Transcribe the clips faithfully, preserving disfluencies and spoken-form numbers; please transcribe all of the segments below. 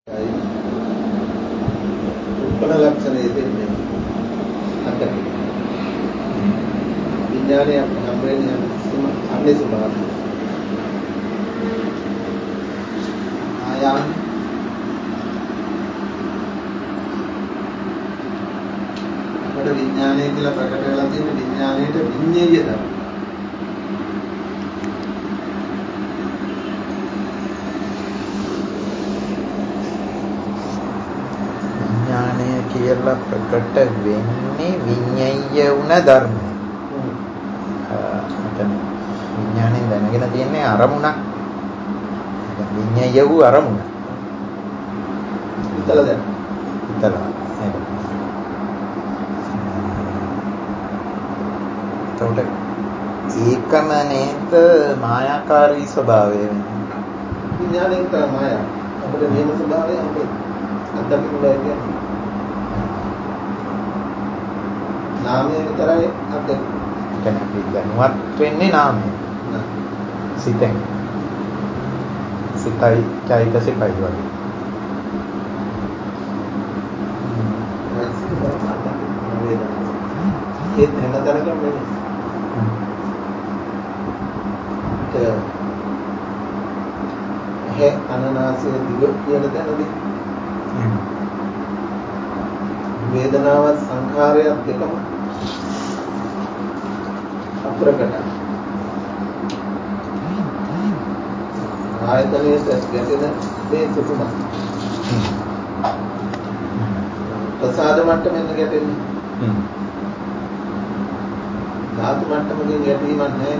උපන ලක්ෂණය දෙන්නේ අතට විඥානය හැම වෙලේම අන්නේ ස්වභාවය ආයම් අපේ විඥානය කියලා ප්‍රකට වෙලා තියෙන විඥානයේට විඤ්ඤාය තමයි කියලා ප්‍රකට වෙන්නේ විඤ්ඤාය වුණ ධර්මය. එතන විඥාණයෙන් දැනගෙන තියෙන්නේ අරමුණක්. විඤ්ඤාය වූ අරමුණ. හිතලා දැන්. හිතලා. එතකොට ඒකම නේද මායාකාරී ස්වභාවය වෙන්නේ. විඥාණයෙන් තමයි මායාව. අපේ නියම ස්වභාවය අපේ අත්දැකීම් වල කියන්නේ. නාමය විතරයි අත්දැකීම. දැන් අපි දැනුවත් වෙන්නේ නාමය. සිතෙන්. සිතයි චෛතසිකයි වගේ. ඒ හැමතැනකම වෙන්නේ. ඒ අනනාසය දිව කියන තැනදී වේදනාවත් සංඛාරයත් දෙකම අප්‍රකටයි. ආයතනයේ ගැටෙන මේ සුකුම ප්‍රසාද මට්ටමින් ගැටෙන්නේ. ධාතු මට්ටමකින් ගැටීමක් නැහැ.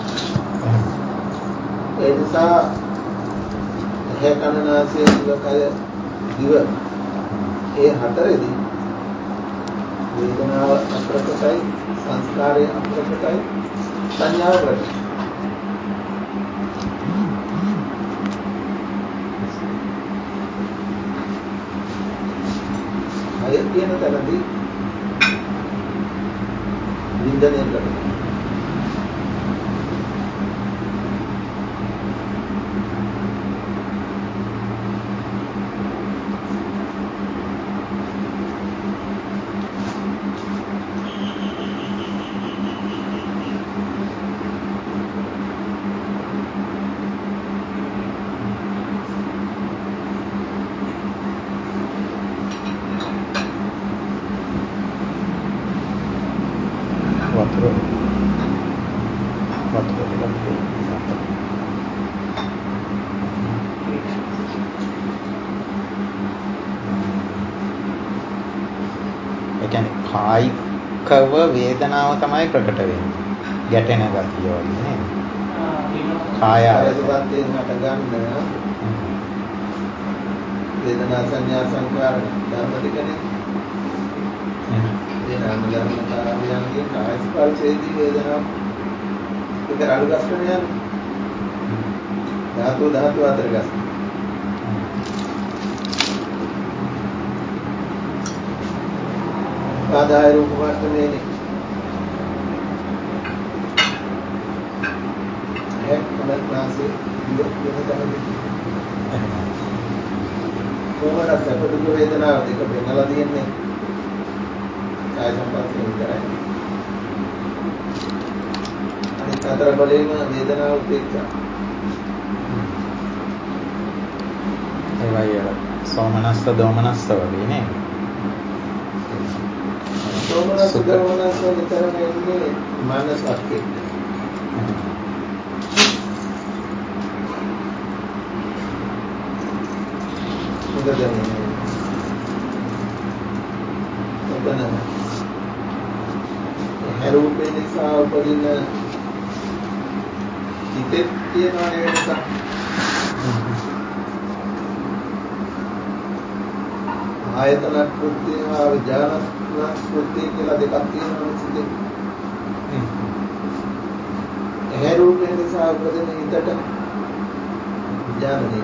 ඒ නිසා ඒ කනනාසයේ දිවකය දිව ඒ හතරෙදී වේදනාව අප්‍රකටයි, සංස්කාරය අප්‍රකටයි, සංඥාව ප්‍රකටයි. අය කියන තැනදී විඳනය කරනවා. කායිකව වේදනාව තමයි ප්‍රකට වෙන්නේ. ගැටෙන ගතිය වගේ නේද? කාය ආයතනයෙන් හට ගන්න වේදනා සංඥා සංකාර ධර්ම දෙකනේ. ඒ නාම ධර්ම කාර්යයන්ගේ කාය ස්පර්ශයේදී වේදනාව එක අඩු ගන්න යන්නේ. ධාතු ධාතු අතර ගන්න. ආදාය රූප වර්තනයේදී එක් කලක්නාසේ දිව කියන තමයි කොහොමද සැප දුක වේදනාව දෙක වෙනලා තියෙන්නේ කාය සම්පස්සේ විතරයි. අනිත් අතර බලේම වේදනාව උපේක්ෂා ඒ වගේ සෝමනස්ස දෝමනස්ස වගේ නේද? සෝමනස්ස දෝමනස්ස විතරම එන්නේ මනසක් එක්ක. මොකද ඔබන හැරූපේ නිසා උපදින හිතේ තියෙන නේද? ආයතන කෘත්‍ය හා විඥාන කෘත්‍ය කියලා දෙකක් තියෙනවා සිතේ. ඒ රූපේ නිසා උපදින හිතට විඥානය.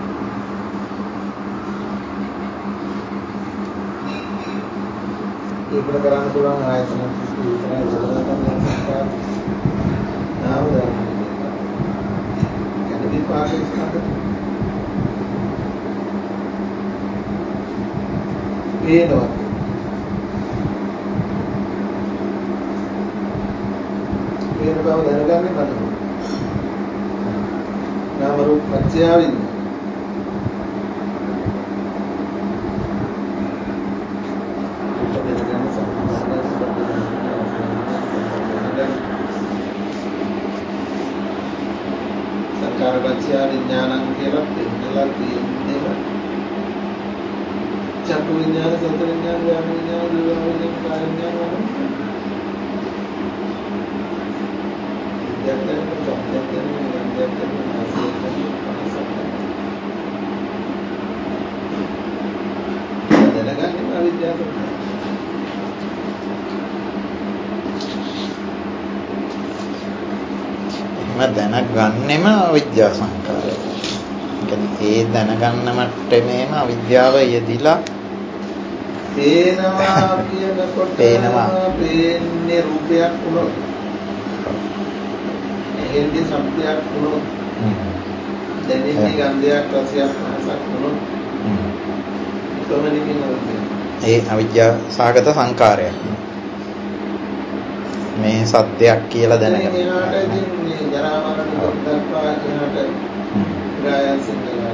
ඒකට කරන්න පුළුවන් ආයතන කෘත්‍ය විතරයි වලදන්නේ නාම ධර්ම. කැටි පාකේ ස්කන්ධ පේනවා. පේන බව දැනගන්නේ මනස. නාම රූප පත්‍ය විඤ්ඤාණය. සංකාරපත්‍ය විඥානං කියලා පෙන්නලා තියෙන්නේම චක්කු විඥාන, සෝත විඥාන, ඥාන විඥාන, ජීව විඥාන, කාය විඥාන වගේ. දැක්කම දැක්කම දැක්කම දැනගන්නේ අවිද්‍යාව. දැනගන්නෙම අවිද්‍යා සංකාරය. ඒ දැනගන්න මට්ටමේම අවිද්‍යාව යෙදිලා පේනවා කියනකොට පේනවා පේන්නේ රූපයක් වුණොත් එහෙන්දි සම්පයක් වුණොත් දැනෙන්නේ ගන්ධයක් රසයක් පහසක් වුණොත් කොහොමද ඒ අවිද්‍යා සාගත සංකාරයක්. මේ සත්‍යයක් කියලා දැනගන්න. එයාට ඉතින් මේ ජරා මරණ දුක් දක්වා එයාට ගායන් සිංහලයි.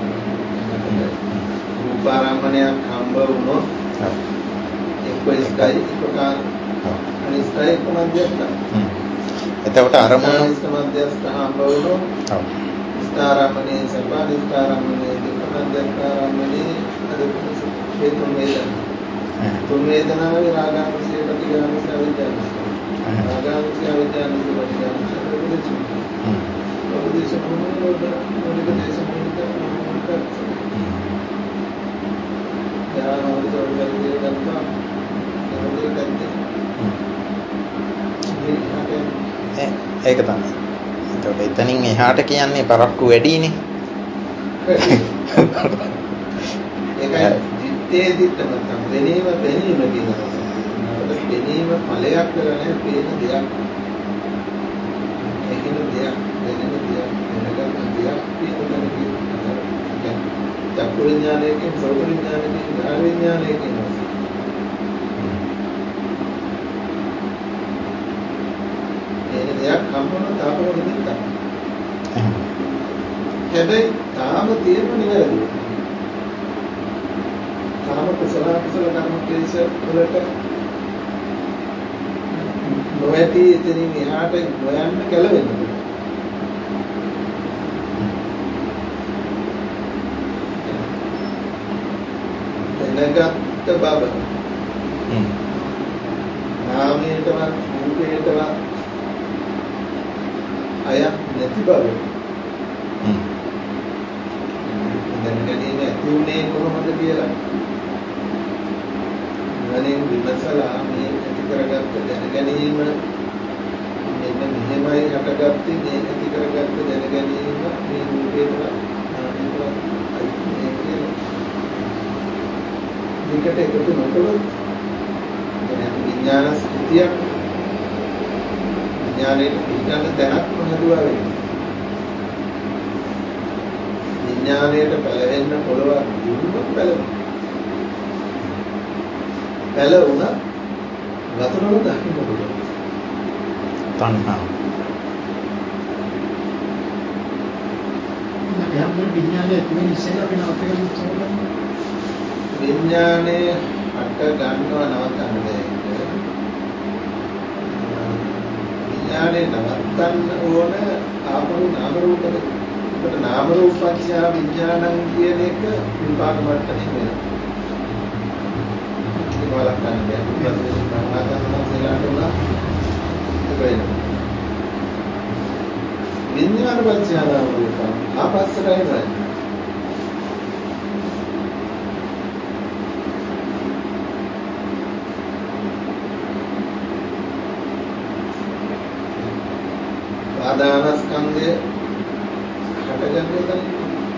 රූපාරම්මණයක් හම්බ වුණොත් එක්ක ස්කයි ප්‍රකාර අනිස්කයි කොමන්දියක්. එතකොට අරමුණු සමන්දියක් හම්බ වුණොත් ස්ථාරම්මණේ සබ්බා ස්ථාරම්මණේ දුක්ඛන්දයක් ආරම්මණේ අදුක්ඛ හේතු වේදනා. තුන් වේදනාවේ රාගාංශය ප්‍රතිගාමී අවිද්‍යාව. රාගාංශය අවිද්‍යාව නිරෝධය ප්‍රතිචක්‍ර. ප්‍රතිචක්‍ර මොනවාද? මොනික දේශමනික මොනික. යානවල ජෝඩියදී ගත්තා. ඒක තමයි. ඒකට එතනින් එහාට කියන්නේ පරක්කු වැඩිනේ. ඒකයි දිත්තේ දිත්තම තමයි වෙනීම වෙනීම කියනවා. අපිට වෙනීම ඵලයක් කරන්නේ පේන දෙයක්. ඒකින දෙයක් වෙනම දෙයක් වෙනකම් දෙයක් පිටතන කියනවා. චක්කු විඥානයකින් සෝත විඥානයකින් ඥාන විඥානයකින් ඒ දෙයක් හම්බුන තාපන නිමිත්ත. හැබැයි තාම තියෙන නිවැරදිව. තාම කුසල කුසල කර්ම ක්ලේශ වලට නොඇති එතනින් එහාට නොයන්න ගැලවෙන්න. දැනගත්ත බව නාමයටවත් රූපයටවත් අයත් නැති බව දැනගැනීම ඇති උනේ කොහොමද කියලා ගණන් විමසලා මේ ඇති කරගත්ත දැනගැනීම මෙන්න මෙහෙමයි හටගත්තේ මේ ඇති කරගත්ත දැනගැනීම මේ රූපේටවත් නාමයටවත් අයිති නෑ කියලා දෙකට එකතු නොකළොත් විඥාන ස්ථිතියක් විඥානයේ පිටන දැනක් නොහැදුවා වෙන්නේ. විඥාණයට පැලවෙන්න පොළවක් දුන්නොත් පැලවෙනවා. පැලවුණා වතුරවල දකින්න පුළුවන්. තණ්හා. නැත්නම් විඥානයේ තියෙන ඉස්සෙල්ලා අපි නවත්තගන්න ඕනේ. විඥානයේ අට ගන්නව නවත්තන්න බැහැ. විඥානයේ නවත්තන්න ඕන ආපහු නාම රූපද. ඒකට නාම රූපපත්‍ය විඥානං කියන එක විපාක මට්ටමින් වෙනවා. ඒක වලක්වන්න බැහැ. ප්‍රතිපදින භාවනාවම කියලා කරනවා. ඒක වෙනවා. විඥානපත්‍ය නාම රූප ආපස්සට එනවා. ආදානස්කන්ධය හටගන්නේ තමයි.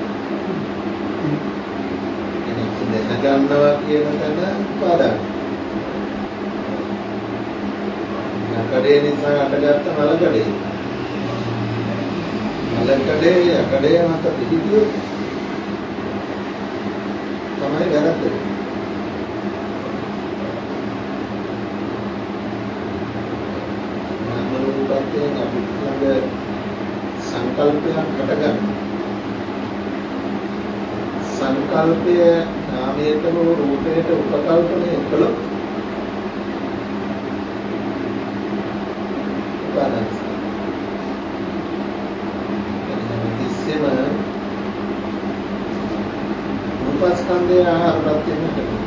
එනිසා දැනගන්නවා කියන තැන උපාදාන. යකඩේ නිසා හටගත්ත මලකඩේ. මලකඩේ යකඩේ මත පිටිතියොත් තමයි වැරද්ද. උපකල්පය නාමයට හෝ රූපයට උපකල්පනය කළොත් උපාදාන කිසිම රූපස්කන්ධය ආහාර ප්‍රත්‍යයෙන් හටගන්නවා.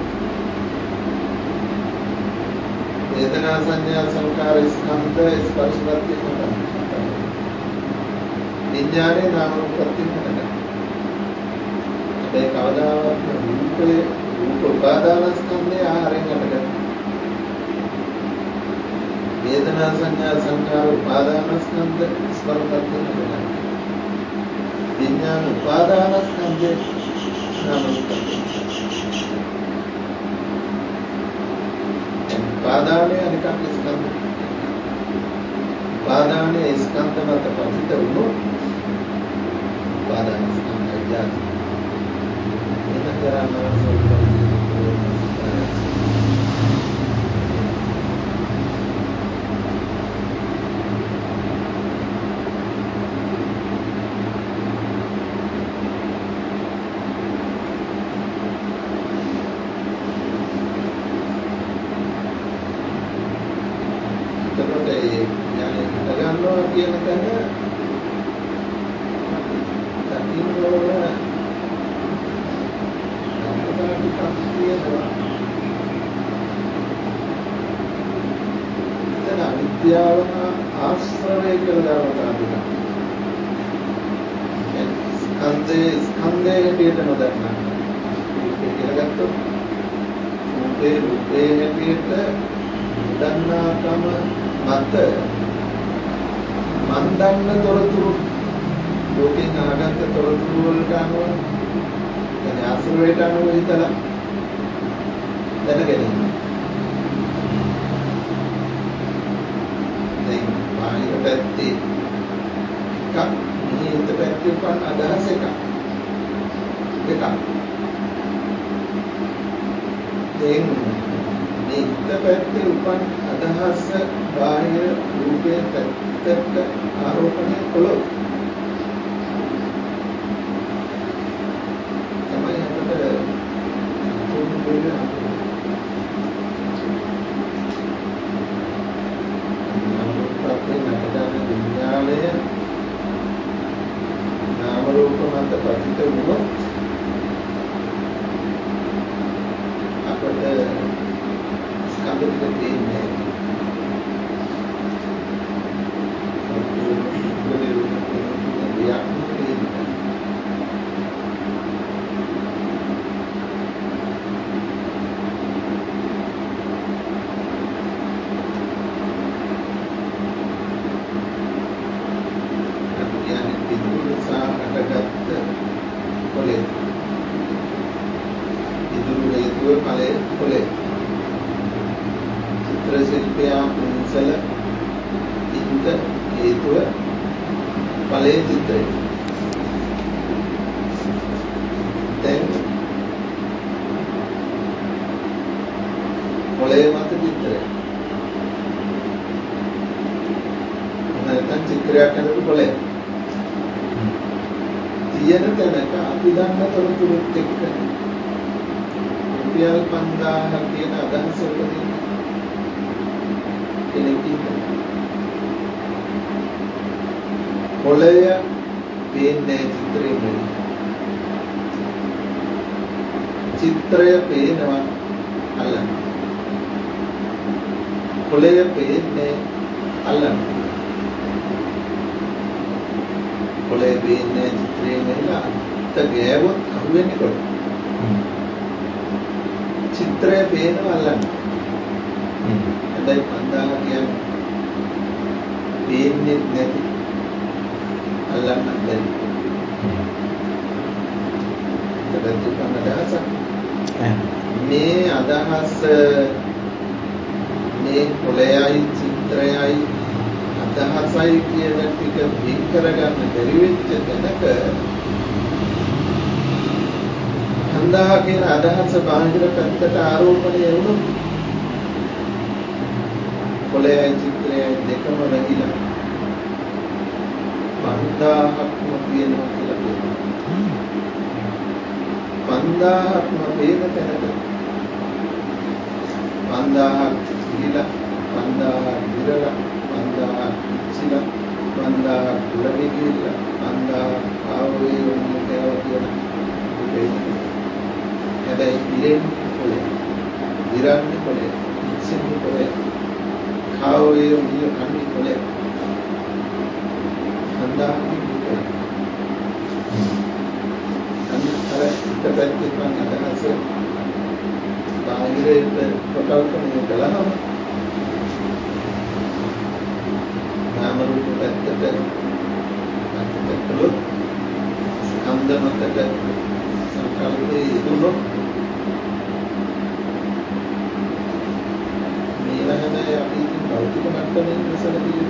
වේදනා සංඥා සංකාර ස්කන්ධ ස්පර්ශ ප්‍රත්‍යයෙන් හටගන්නවා. විඥානේ නාම රූප ප්‍රත්‍යයෙන් හටගන්නවා. ඒ කවදාවත් රූපේ රූප උපාදානස්කන්ධය ආහාරයෙන් හටගන්නවා. වේදනා සංඥා සංකාර උපාදානස්කන්ධ ස්පර්ශ ප්‍රත්‍යයෙන් හටගන්නවා. විඥාන උපාදානස්කන්ධය නාම රූප ප්‍රත්‍යයෙන් උපාදානයේ අනිකක් ස්කන්ධ. උපාදානයේ ස්කන්ධ මත පතිත වුණොත් උපාදාන ස්කන්ධය යාද. එතන කරන්නේ කියන තැන අවිද්‍යාව ආශ්‍රවය කියලා දානවා. ස්කන්ධේ ස්කන්ධයේ හැටියට නොදන්නා. රූපේ කියලා ගත්තොත් රූපේ රූපේ හැටියට දන්නාකම මත මන් දන්න තොරතුරු ලෝකෙන් අහගත්ත තොරතුරු වලට අනුව දැන් ආශ්‍රවයට අනුව හිතලා දැනගැනීම. දැන් බාහිර පැත්තේ එකක් මේ හිත පැත්තේ උපන් අදහස එකක්. එකක්. දැන් මේ හිත පැත්තේ උපන් අදහස බාහිර රූපේ පැත්තට ආරෝපණය කළොත් තමයි අපිට පොදුවේ විඥානය නාම රූප මත පතිත වුණොත් අපිට ස්කන්ධ ටික දෙන්නේ කියන අදහස උපදින කෙනෙක් ඉන්නවා. කොළය පේන්නේ චිත්‍රයෙන්. චිත්‍රය පේනවා අල්ලන්න. කොළය පේන්නේ අල්ලන්න. කොළය පේන්නේ චිත්‍රයෙන් නේද? අත ගෑවොත් අහුවෙන්නේ කොළ. චිත්‍රය පේනවා අල්ලන්න. හැබැයි පන්දාහ කියන්නේ පේන්නේ නැති අල්ලන්න බැරි. ඒකට තුන අදහස. මේ අදහස මේ කොළයයි චිත්‍රයයි අදහසයි කියන ටික වෙන් කරගන්න බැරි වෙච්ච තැනක පන්දාහ කියන අදහස බාහිර පැත්තට ආරෝපණය වුණොත් කොළයයි චිත්‍රයයි දෙකම වැහිලා පන්දාහක්ම තියෙනවා කියලා කියනවා. පන්දාහක්ම වේද තැනක පන්දාහක් සීලා පන්දාහක් විරලා පන්දාහක් ඉච්චිලා පන්දාහක් දුරගේ කියලා පන්දාහක් ආවේ වුණේ කියලා කියන හැබැයි ඉලෙන්නේ කොලේ විරන්නේ කොලේ ඉච්චින්නේ කොලේ කාවේ වුණේ කන්නේ කොලේ පන්දාහක් දුරේ අර ඉතපැත්තේ පන් අදහස බාහිරේ ප්‍රකල්පණය කළාම නාම රූප පැත්තට අත්‍යන්ත කළොත් ස්කන්ධ මතට සංකල්පයේ යෙදුණොත් මේවා හැබැයි අපි ඉතින් භෞතික මට්ටමේ විසඳෙන්නේ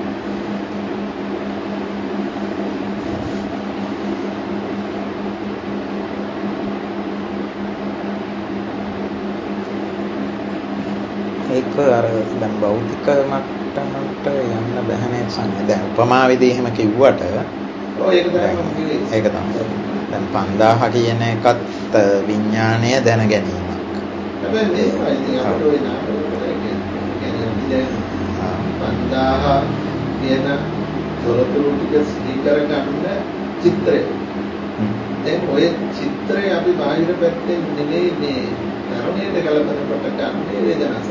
ඒක අර දැන් භෞතික මට්ටමට යන්න බැහැ නේද සංඥා. දැන් උපමාවේදී එහෙම කිව්වට ඔව් ඒක තමයි ඒක තමයි. දැන් පන්දාහ කියන එකත් විඥාණය දැන ගැනීමක්. හැබැයි මේකයි ඉතින් අපිට ওই නාම රූප කියන්නේ පන්දාහ කියන තොරතුරු ටික සිහි කරගන්න චිත්‍රය. දැන් ඔය චිත්‍රය අපි බාහිර පැත්තෙන් නෙමෙයි මේ ධර්මයට කලපනකොට ගන්න වේදනාව.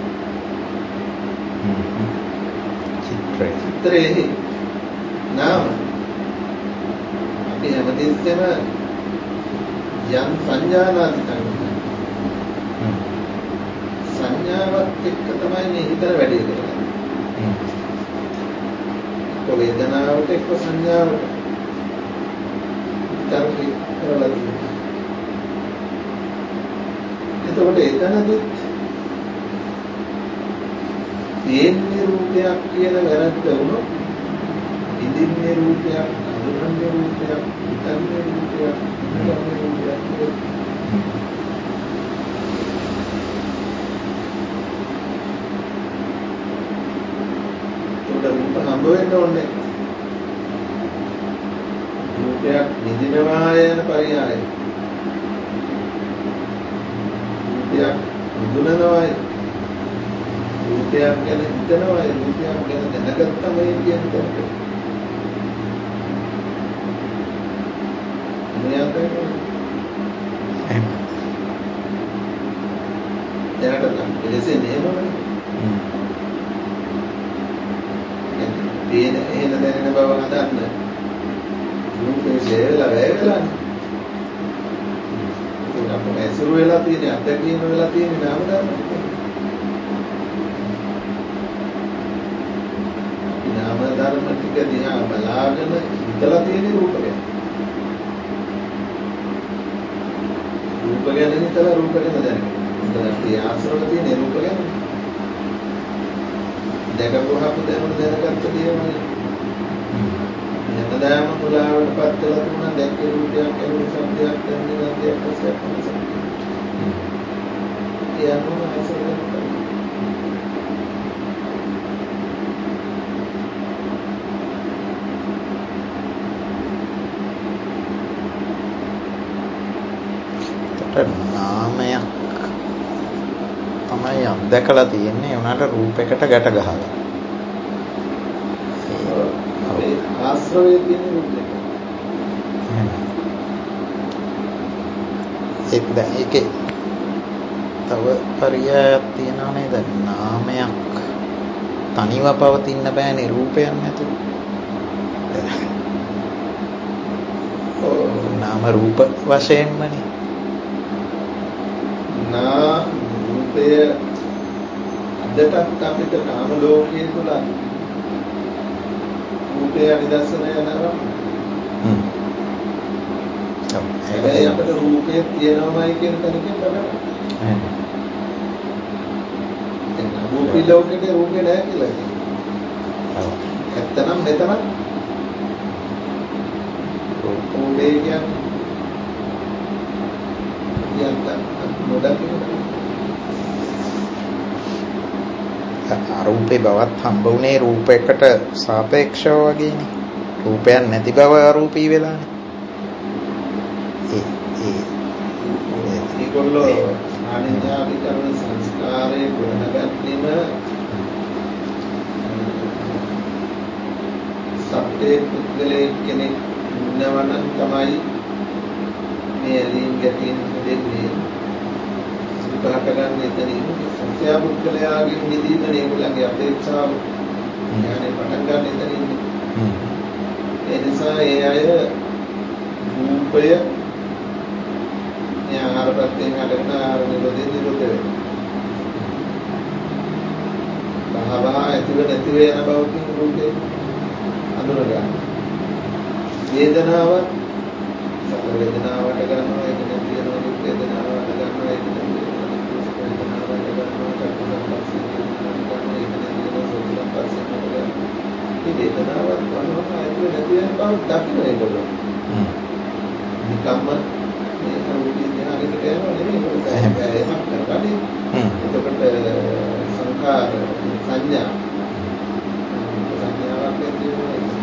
චිත්‍රය. චිත්‍රයේ නාම අපි හැමතිස්සෙම යම් සංඥානාදිකම් සංඥාවත් එක්ක තමයි මේ හිතන වැඩේ කරන්නේ. කො වේදනාවට එක්ක සංඥාවට තරකේ කරලා තියෙනවා. එතකොට එතනදී තියෙන්නේ රූපයක් කියන වැරද්ද වුණොත් ඉදින්නේ රූපයක්, අඳුරන්නේ රූපයක්, හිතන්නේ රූපයක්, ඉන්නන්නේ රූපයක්. රූප හම්බ වෙන්න ඕනේ. රූපයක් නිදිනවා යන පරියාය. රූපයක් හඳුනනවායි. රූපයක් ගැන හිතනවායි. රූපයක් ගැන දැනගත්තමයි කියන එක. මොනවද කියන්නේ? දැනට එලෙසේ නේමනේ. දේන එහෙන දැනෙන බව හදන්න. රූපේ වේලා වේලානේ. ඒක අපේ ඇසුරු වෙලා තියෙන අත්දැකීම වෙලා තියෙන නාම ධර්ම ටික. නාම ධර්ම ටික දිහා බලාගෙන හිතලා තියෙන රූප ගැන. රූප ගැන හිතලා රූප ගැන දැනගන්න. මොකද අපි ආශ්‍රව තියෙන රූප ගැන. දැකපුවාම දැනුන දැනගත්ත දේවල්. හැමදාම මුලාවට පත් වෙලා තුන දැක්කේ රූපයක් ඇරුණු සම්පයක් දැනෙන දෙයක් පස්සෙක් මොනසක්. ඒ අනුව අසරණ නාමයක් තමයි අත්දැකලා තියෙන්නේ උනාට රූපයකට ගැට ගහලා. ඒ ආශ්‍රවයේ තියෙන රූපයක. ඒක දැන් ඒකේ තව පරියායක් තියෙනවා නේද? නාමයක් තනිව පවතින්න බෑනේ රූපයක් නැතුව. නාම රූප වශයෙන්මනේ. නා රූපය අදටත් අපිට නාම ලෝකයේ තුල රූපය නිදර්ශනය යනවා. හ්ම්. හැබැයි අපිට රූපය තියෙනවමයි කියන තැනකින් බලන්න. එහෙනම් රූපී ලෝකෙට රූපේ නැහැ කියලා කියනවා. ඔව්. ඇත්තනම් මෙතන රූපේ කියන්නේ අරූපේ බවත් හම්බ වුණේ රූපයකට සාපේක්ෂව වගේනේ. රූපයක් නැති බව අරූපී වෙලානේ. ඒ ඒ ඒගොල්ලෝ ආනිඥාතිකරණ සංස්කාරයේ ගොඩනගන්නෙම සත්‍යයේ පුද්ගලයේ කෙනෙක් ඉන්නවනම් තමයි මේ ඇලීම් ගැටීම් දෙන්නේ සුඛහට ගන්න එතනින් සත්‍ය පුද්ගලයාගේ නිදීමනේ ඒගොල්ලන්ගේ අපේක්ෂාව ඥානේ පටන් ගන්න එතනින් ඒ නිසා ඒ අය රූපය ඥානපත්තෙන් අරගෙන ආර නිරෝධේ නිරෝධ වෙනවා බහව ඇතුළ නැතිව යන බවකින් රූපේ අඳුරගන්න වේදනාව සතර වේදනාවට ගන්නවා ඒක නැති වෙනවා දුක් වේදනාවට ගන්නවා ඒක නැති වෙනවා වේදනාවට ගන්නවා චක්කසම්පස්සේ ගන්නවා ඒක නැති වෙනවා සෝතසම්පස්සේ ගන්නවා මේ වේදනාවත් වහවහ ඇතුළ නැති වෙන බව දකින්න ඒගොල්ලෝ නිකම්ම මේ රූපී ඥානෙට යනවා නෙමෙයි ඒක ඒකක් කරගන්නේ එතකොට සංඛාර සංඥා සංඥාවක් ඇති වෙනවා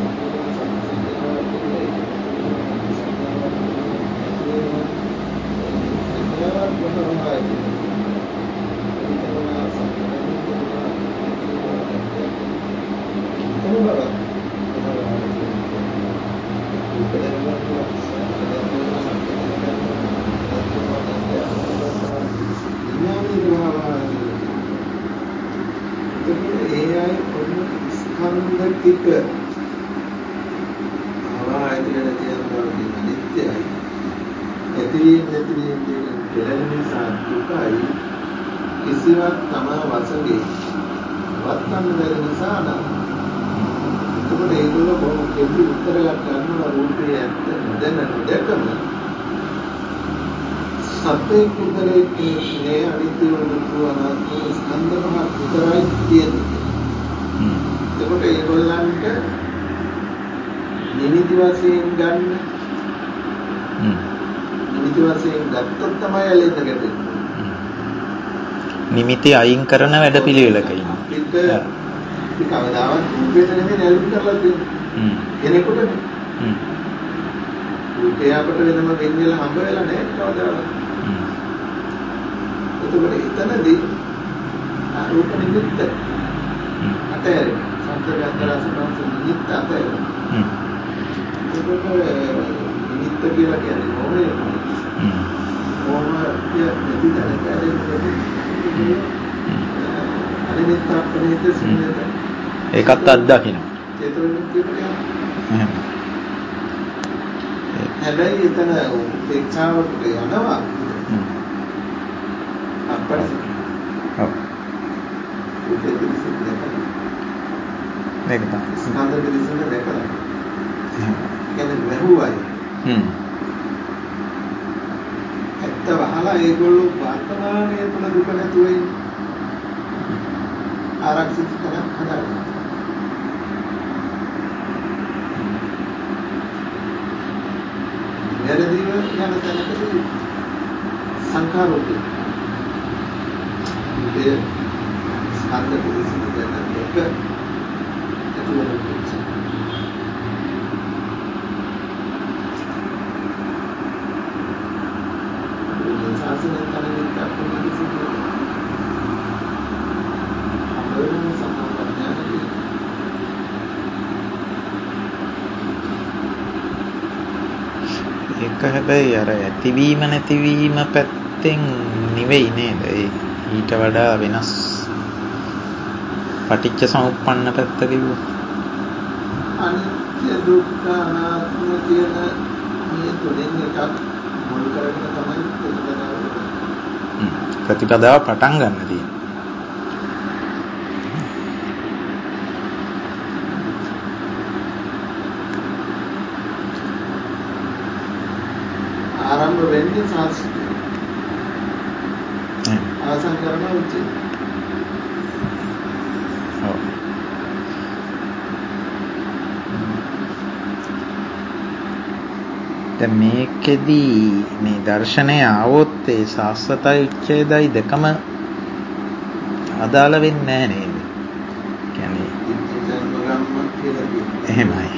ටික ආවායතන තියෙන බව නිත්‍යයි ඇතිවීම නැතිවීම කියන නිසා දුකයි කිසිවක් තමා වශයෙන් වත්තන්න බැරි නිසා නම් එතකොට ඒගොල්ලෝ බොහොම කෙටි උත්තරයක් ගන්නවා රූපේ ඇත්ත දැන නොදැකම සත්‍ය කුදලේ කියන්නේ අනිත්‍ය වූ අනාත්ම ස්කන්ධ පහ විතරයි තියෙන්නේ එතකොට ඒගොල්ලන්ට නිමිති වශයෙන් ගන්න නිමිති වශයෙන් ගත්තොත් තමයි ඇලෙන්න ගැටෙන්නේ නිමිති අයින් කරන වැඩපිළිවෙලක ඉන්න අපිට කවදාවත් රූපේට නෙමෙයි ඇලුම් කරලා තියෙන්නේ කෙනෙකුට රූපය අපට වෙනම වෙන් වෙලා හම්බ වෙලා නැහැ කවදාවත් එතකොට එතනදී රූප නිමිත්ත අතහැරෙනවා සම්පූර්ණ රසනාස නිමිත්ත අතහැරෙනවා එතකොට නිමිත්ත කියලා කියන්නේ මොහොය මොහොය නැති තැනක ඇලෙන්නේ අනිමිත්ත අපරිහිත සින්නත ඒකත් අත්දකින්න චේතන කියන්නේ හැබැයි එතන උපේක්ෂාවට යනවා අපරිහිත ඔව් මේක තමයි ස්කන්ධ පිළිසඳ දැකලා කියන්නේ වැහුවයි හ්ම් ඇත්ත වහලා ඒගොල්ලෝ වර්තමානයේ තුන දුක නැතුව ඉන්නේ ආරක්ෂිත කරන් හදාගන්න වැරදිව යන තැනකදී සංඛාරෝපේ ඒ ස්කන්ධ පිළිසඳ දැක ඒක හැබැයි අර ඇතිවීම නැතිවීම පැත්තෙන් නෙවෙයි නේද ඒ ඊට වඩා වෙනස් පටිච්ච සමුප්පන්න පැත්ත කිව්වොත් අනිත්‍ය දුක්ඛ අනාත්ම කියන මේ තුනෙන් එකක් මුල් කරගෙන තමයි ප්‍රතිපදාව ප්‍රතිපදාව පටන් ගන්න තියෙන්නේ ආරම්භ වෙන්නේ සාස්ත්‍රය අවසන් කරන උච්චේ ඔව් දැන් මේකෙදී මේ දර්ශනය આવොත් ඒ සාස්වතයි උච්ඡේදයි දෙකම අදාළ වෙන්නේ නැහැ නේද? කියන්නේ එහෙමයි.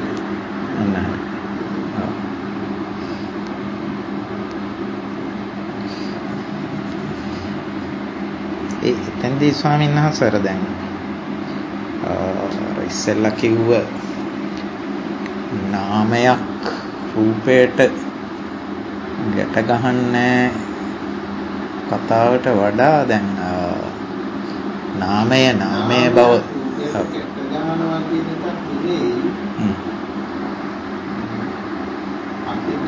ඔන්න. ඒ එතෙන්දී ස්වාමීන් වහන්සේ අර දැන් ඉස්සෙල්ලා කිව්ව නාමයක් රූපයට ගැට ගහන්නේ කතාවට වඩා දැන් නාමය නාමය බව ගන්නවා කියන එක නෙවෙයි අපිට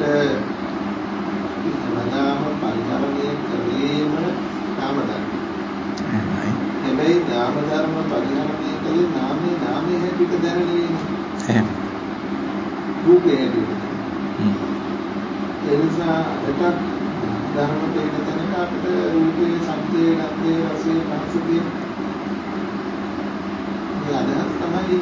හැමදාම පරිහරණය කරේම නාම ධර්ම. හැබැයි නාම ධර්ම පරිහරණය කලේ නාමයේ නාමයේ හැටියට දැනෙන්නේ. එහෙම. රූපේ හැටියට. ඒ නිසා එතන ධර්ම දෙක තැනක අපිට රූපේ, ශබ්දේ, ගන්ධේ, රසේ, පහසේ අදහස් තමයි.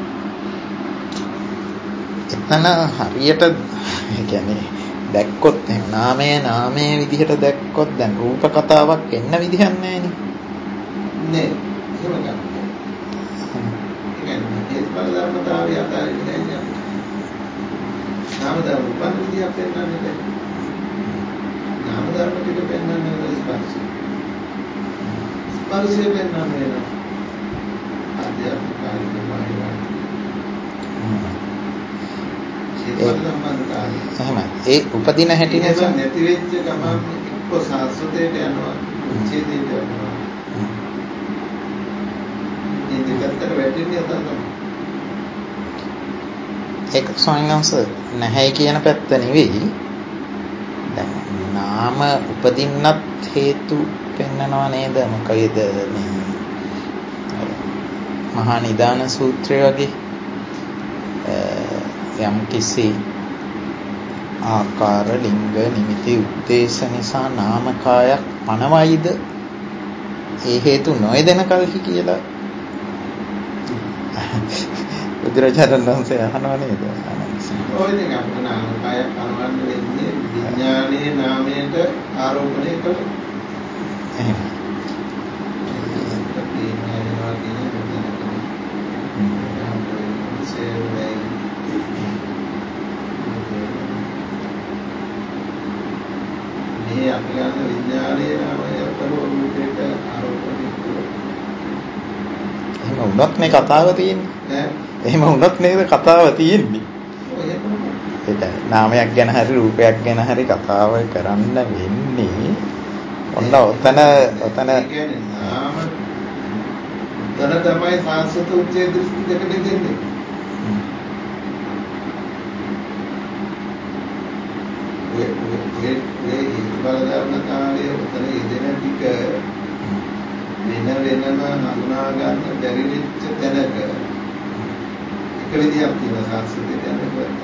එතන හරියට ඒ කියන්නේ දැක්කොත් නාමය නාමයේ විදිහට දැක්කොත් දැන් රූප කතාවක් එන්න විදිහක් නැහැ නේ. නේ. එහෙම ගන්න. ඒ කියන්නේ ඒ බලධර්මතාවය අතාරින්නේ නැහැ. නාම ධර්ම උපන් විදිහක් පෙන්වන්නේ නැහැ. නාම ධර්ම ටික පෙන්වන්නේ ස්පර්ශය. ස්පර්ශය පෙන්වන්නේ නැහැ. අධ්‍යාත්මික කාර්යය වගේ. එහෙමයි. ඒ උපදින හැටි නිසා නැති වෙච්ච ගමන් එක්ක සාස්වතයට යනවා, උච්ඡේදයට යනවා. මේ දෙකට වැටෙන්නේ අතන තමයි. ඒක සංඥාංශ නැහැ කියන පැත්ත නෙවෙයි. දැන් නාම උපදින්නත් හේතු පෙන්නනවා නේද? මොකයිද මේ මහා නිදාන සූත්‍රය වගේ යම් කිසි ආකාර ලිංග නිමිති උද්දේශ නිසා නාමකායක් පනවයිද ඒ හේතු නොයදෙන කල්හි කියලා බුදුරජාණන් වහන්සේ අහනවා නේද? ඔය දෙක අපිට නාමකායක් පනවන්න වෙන්නේ විඥානයේ නාමයට ආරෝපණය කළොත්. එහෙම. මේ අපි ගන්න විඥානයේ නාමයට රූපයට ආරෝපණය කළොත්. එහෙම වුණත් මේ කතාව තියෙන්නේ. ඈ එහෙම වුණත් නේද කතාව තියෙන්නේ. ඔය ඒක නාමයක් ගැන හරි රූපයක් ගැන හරි කතාව කරන්න වෙන්නේ. ඔන්න ඔතන ඔතන කියන්නේ නාම තන තමයි සාස්වත උච්චේ දෘෂ්ටි දෙක දෙන්නේ. ඒ ඒ ඒ බලධර්මතාවය උතන යෙදෙන ටික වෙන වෙනම හඳුනා ගන්න බැරි වෙච්ච තැනක එක විදියක් තියෙනවා සාස්වතේ කියන්නේ කොහොමද?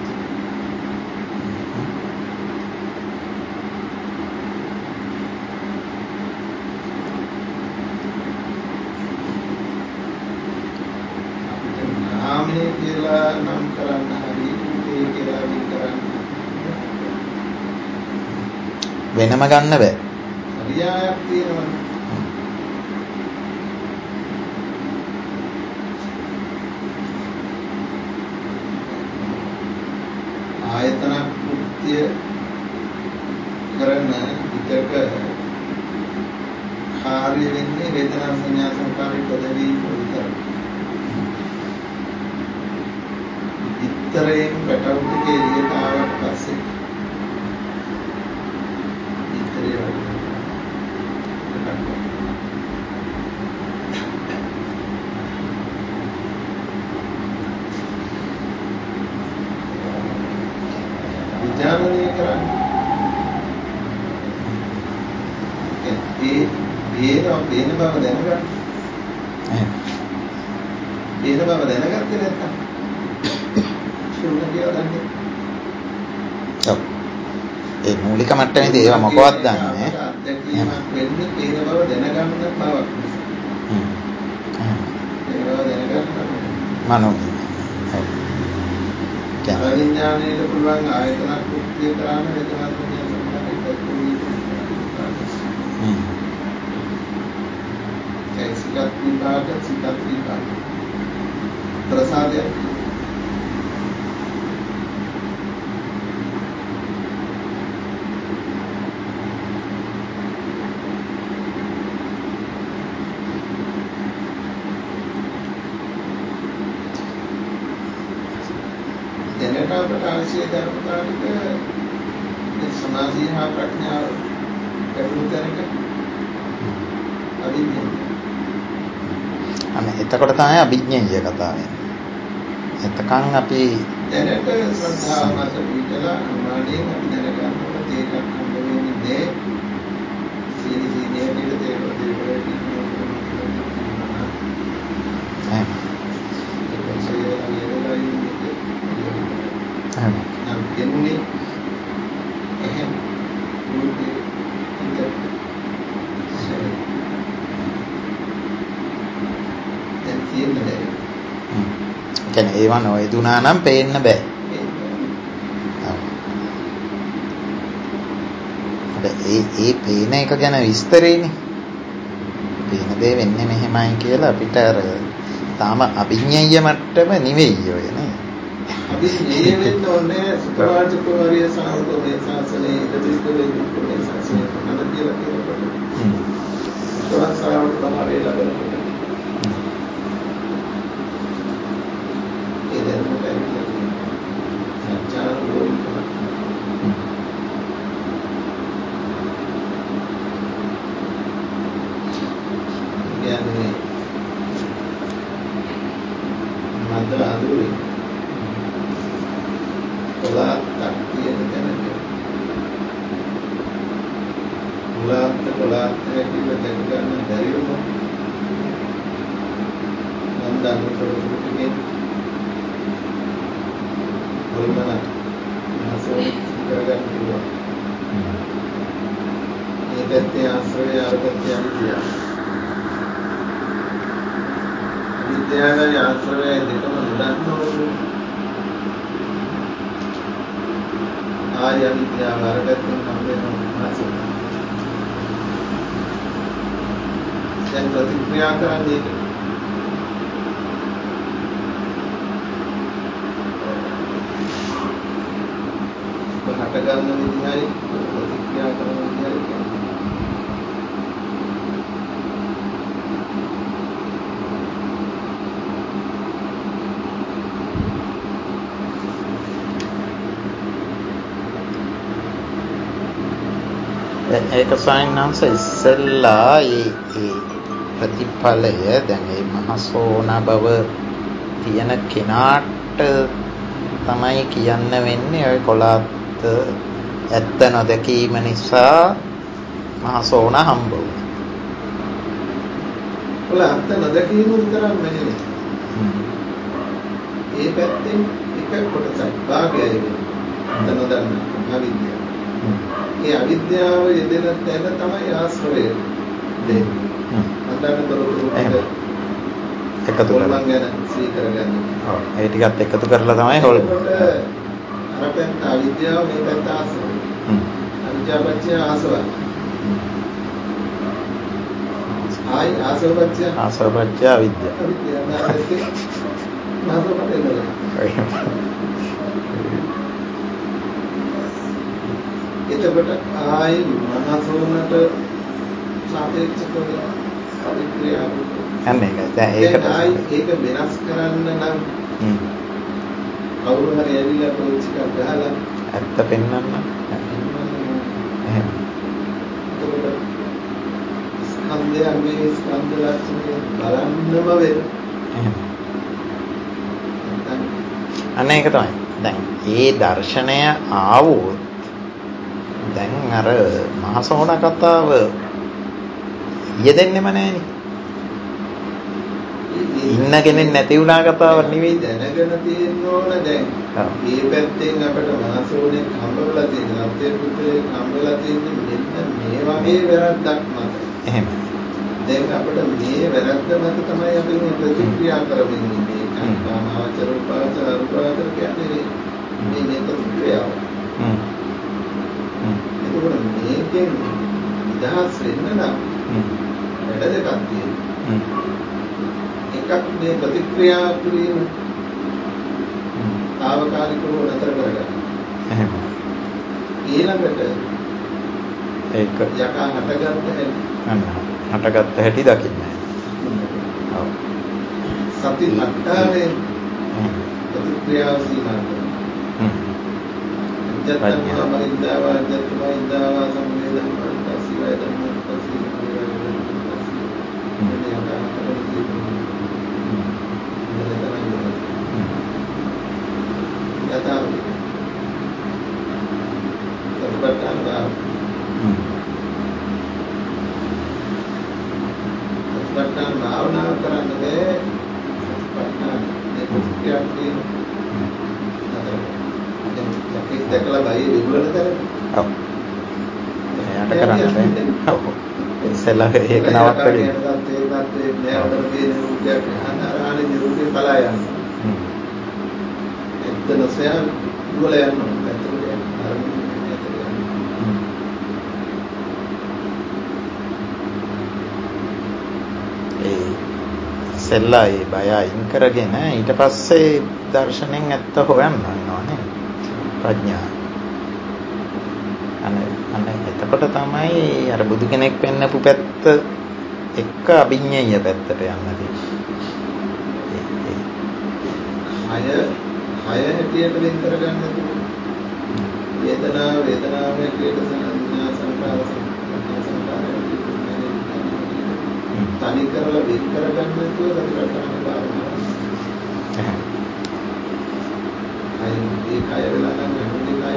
නාමයේ කියලා නම් කරන්න හරි රූපේ කියලා නම් කරන්න වෙනම ගන්න බෑ. පරියායක් තියෙනවා. ආයතන කෘත්‍ය කරන විතක කාර්ය වෙන්නේ වේදනා සංඥා සංකාරය පදවි විතරයි. විතරයෙන් පැටවු ටික එළියට ආවට පස්සේ විතරේ වගේ විඥානනය කරන්නේ ඒ පේන පේන බව දැනගන්න. එහෙම. පේන බව දැනගත්තේ නැත්තම් ශුන්‍ය කියලා දන්නේ. ඔව්. ඒ මූලික මට්ටමේදී ඒවා මොකවත් දන්නේ නැහැ. දැකීමක් වෙන්නේ පේන බව දැනගන්න බවක්. හ්ම්. පේන බව දැනගන්න මනෝ. ඔව්. විඥානයේ පුළුවන් ආයතන කෘත්‍ය කරන වේදනා සංඥා සංකාරය පදවි හ්ම්. චෛතසික විපාක සිතත් විපාක ප්‍රසාදය අපට අවශ්‍ය ධර්මතා ටික සමාධිය හා ප්‍රඥාව ගැටුණු තැනක අවිද්‍යාව. අන්න එතකොට තමයි අභිඥේය කතාව වෙන්නේ. එතකන් අපි දැනට ශ්‍රද්ධාව මත පිටලා අනුමානයෙන් අපි දැනගන්න ඕන තේකක් හම්බ වෙන්නේ නැහැ. සීනි සීනිය පිට තේක දෙවලට ඉන්නවා. එහෙම. එහෙම. නම් දෙන්නේ එහෙම මුදේ ඉත දැන් කියන්නේ කියන්නේ ඒව නොයදුනා නම් පේන්න බෑ. ඒ ඒ පේන එක ගැන විස්තරේනේ. පේන දේ වෙන්නේ මෙහෙමයි කියලා අපිට අර තාම අභිඥේය මට්ටම නෙවෙයි ඔය නේ. අභිඥේය වෙන්න ඕනේ සුඛාචකෝරිය සාවකෝමේ ශාසනයේ ඉදිරිපිට මේ ශාසනය නඩ කියලා කියනකොට. හ්ම්. සුඛාසාරවට තමයි ලැබෙන්නේ. ඒක සයින්ස් ඉස්සෙල්ලා ඒ ඒ ප්‍රතිඵලය දැන් මේ මහසෝන බව තියෙන කෙනාට තමයි කියන්න වෙන්නේ ඔය කොලාත් ඇත්ත නොදැකීම නිසා මහසෝන හම්බ වුණා. කොලාත් නොදැකීම විතරක් නෙමෙයි. ඒ පැත්තෙන් එක කොටසක් භාගයයි වෙන්නේ. නොදන්න අවිද්‍යාව. ඒ අවිද්‍යාව යෙදෙන තැන තමයි ආශ්‍රවය දෙන්නේ. අන්තර්ගත තොරතුරු එකතු කරලා ගැන සී කරගන්න. ඔව්. ඒ ටිකත් එකතු කරලා තමයි හොල්. අර පැත්ත අවිද්‍යාව මේ පැත්ත ආශ්‍රවය. හ්ම්. අවිද්‍යාවච්චය ආශ්‍රව. ආයි ආශ්‍රවච්චය ආශ්‍රවච්චය අවිද්‍යාව. අවිද්‍යාව නාමයෙන් එතකොට ආයි මනසෝනට සාපේක්ෂව ප්‍රතික්‍රියාව යන්නේ නැහැ. දැන් ඒකට ආයි ඒක වෙනස් කරන්න නම් හ්ම් කවුරු හරි ඇවිල්ලා ටෝච් එකක් ගහලා ඇත්ත පෙන්වන්න. එහෙම. එතකොට ස්කන්ධයන්ගේ ස්කන්ධ ලක්ෂණ බලන්නම වෙන. එහෙම. අන්න ඒක තමයි. දැන් මේ දර්ශනය ආවොත් දැන් අර මහසෝන කතාව යෙදෙන්නෙම නැහෙනි. ඉන්න කෙනෙක් නැති වුණා කතාවක් නෙවෙයි. දැනගෙන තියෙන්න ඕන දැන්. මේ පැත්තෙන් අපිට මහසෝනේ හම්බවලා තියෙන අපේ පුතේ හම්බවලා තියෙන්නේ මෙන්න මේ වගේ වැරද්දක් මත. එහෙම. දැන් අපිට මේ වැරද්ද මත තමයි අපි මේ ප්‍රතික්‍රියා කරමින් ඉන්නේ. කාමාවචර උපාචර උපාචර කියන්නේ මේ මේ ප්‍රතික්‍රියාව. හ්ම්. ඒකෝර මේකෙන් නිදහස් වෙන්න නම් වැඩ දෙකක් තියෙනවා. එකක් මේ ප්‍රතික්‍රියා කිරීම తాවකාලිකව නතර කරගන්න. එහෙම. ඊළඟට ඒක යකා හටගත්ත හැටි. අන්න හටගත්ත හැටි දකින්න. ඔව්. සති අට්ඨානේ ප්‍රතික්‍රියාව සීමා කරනවා. Jatama Mahindawa Jatama Hindawa Samvedam Pasi Vedam Pasi Pasi ini yang akan terjadi tidak tahu terbatas bahawa terbatas bahawa kerana dia terbatas dia bersekian di Tapi දැකලා බයි විගුණ කරේ. ඔව්. එයාට කරන්නේ. ඔව්. ඉස්සෙල්ලා ඒක නවත්තගෙන. ඒකත් ඒකත් මේ අතර තියෙන රූපයක් අනාරාණි නිරූපේ පලා යනවා. හ්ම්. එතන සෑ උගල යනවා. ඇත්තට ඒ ඉස්සෙල්ලා ඒ බය අයින් කරගෙන ඊට පස්සේ දර්ශනෙන් ඇත්ත හොයන්න යනවානේ. ප්‍රඥා අනේ අනේ එතකොට තමයි අර බුදු කෙනෙක් පෙන්නපු පැත්ත එක්ක අභිඥේය පැත්තට යන්න තියෙන්නේ. හය හය හැටියට වෙන් කරගන්න වේදනාව වේදනාව හැටියට සංඥා සංකාර සංකාර තනි කරලා වෙන් කරගන්න තුව සතිපට්ඨාන භාවනාව. ඒ කය වෙලා නම් මේ කය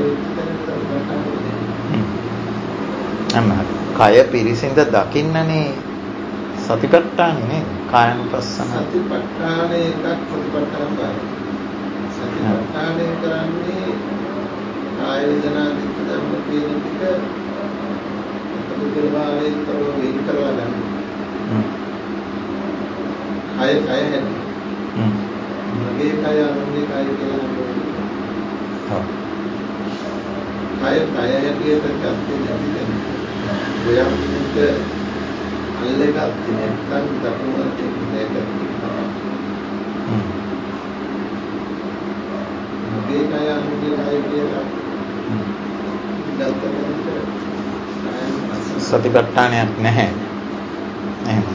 අන්න කය පිරිසිඳ දකින්නනේ සතිපට්ඨානේ නේද? කායනුපස්සන සතිපට්ඨානේ එකක් සතිපට්ඨාන බාර. සතිපට්ඨානේ කරන්නේ කාය වේදනා චිත්ත ධම්ම කියන ටික පුදුරභාවයෙන් තව වෙන් කරලා ගන්න. කය කය හැටි. මගේ කය අනුන්ගේ කය කියලා හඳුන්වනවා. කය කය හැටියට ගත්තේ නැති කෙනෙක්. ඔයන්ට අල්ලගත්තේ නැත්නම් දකුණට දෙකක්. මගේ කය අනුන්ගේ කය කියලා ගත්තම සතිපට්ඨානයක් නැහැ. එහෙනම්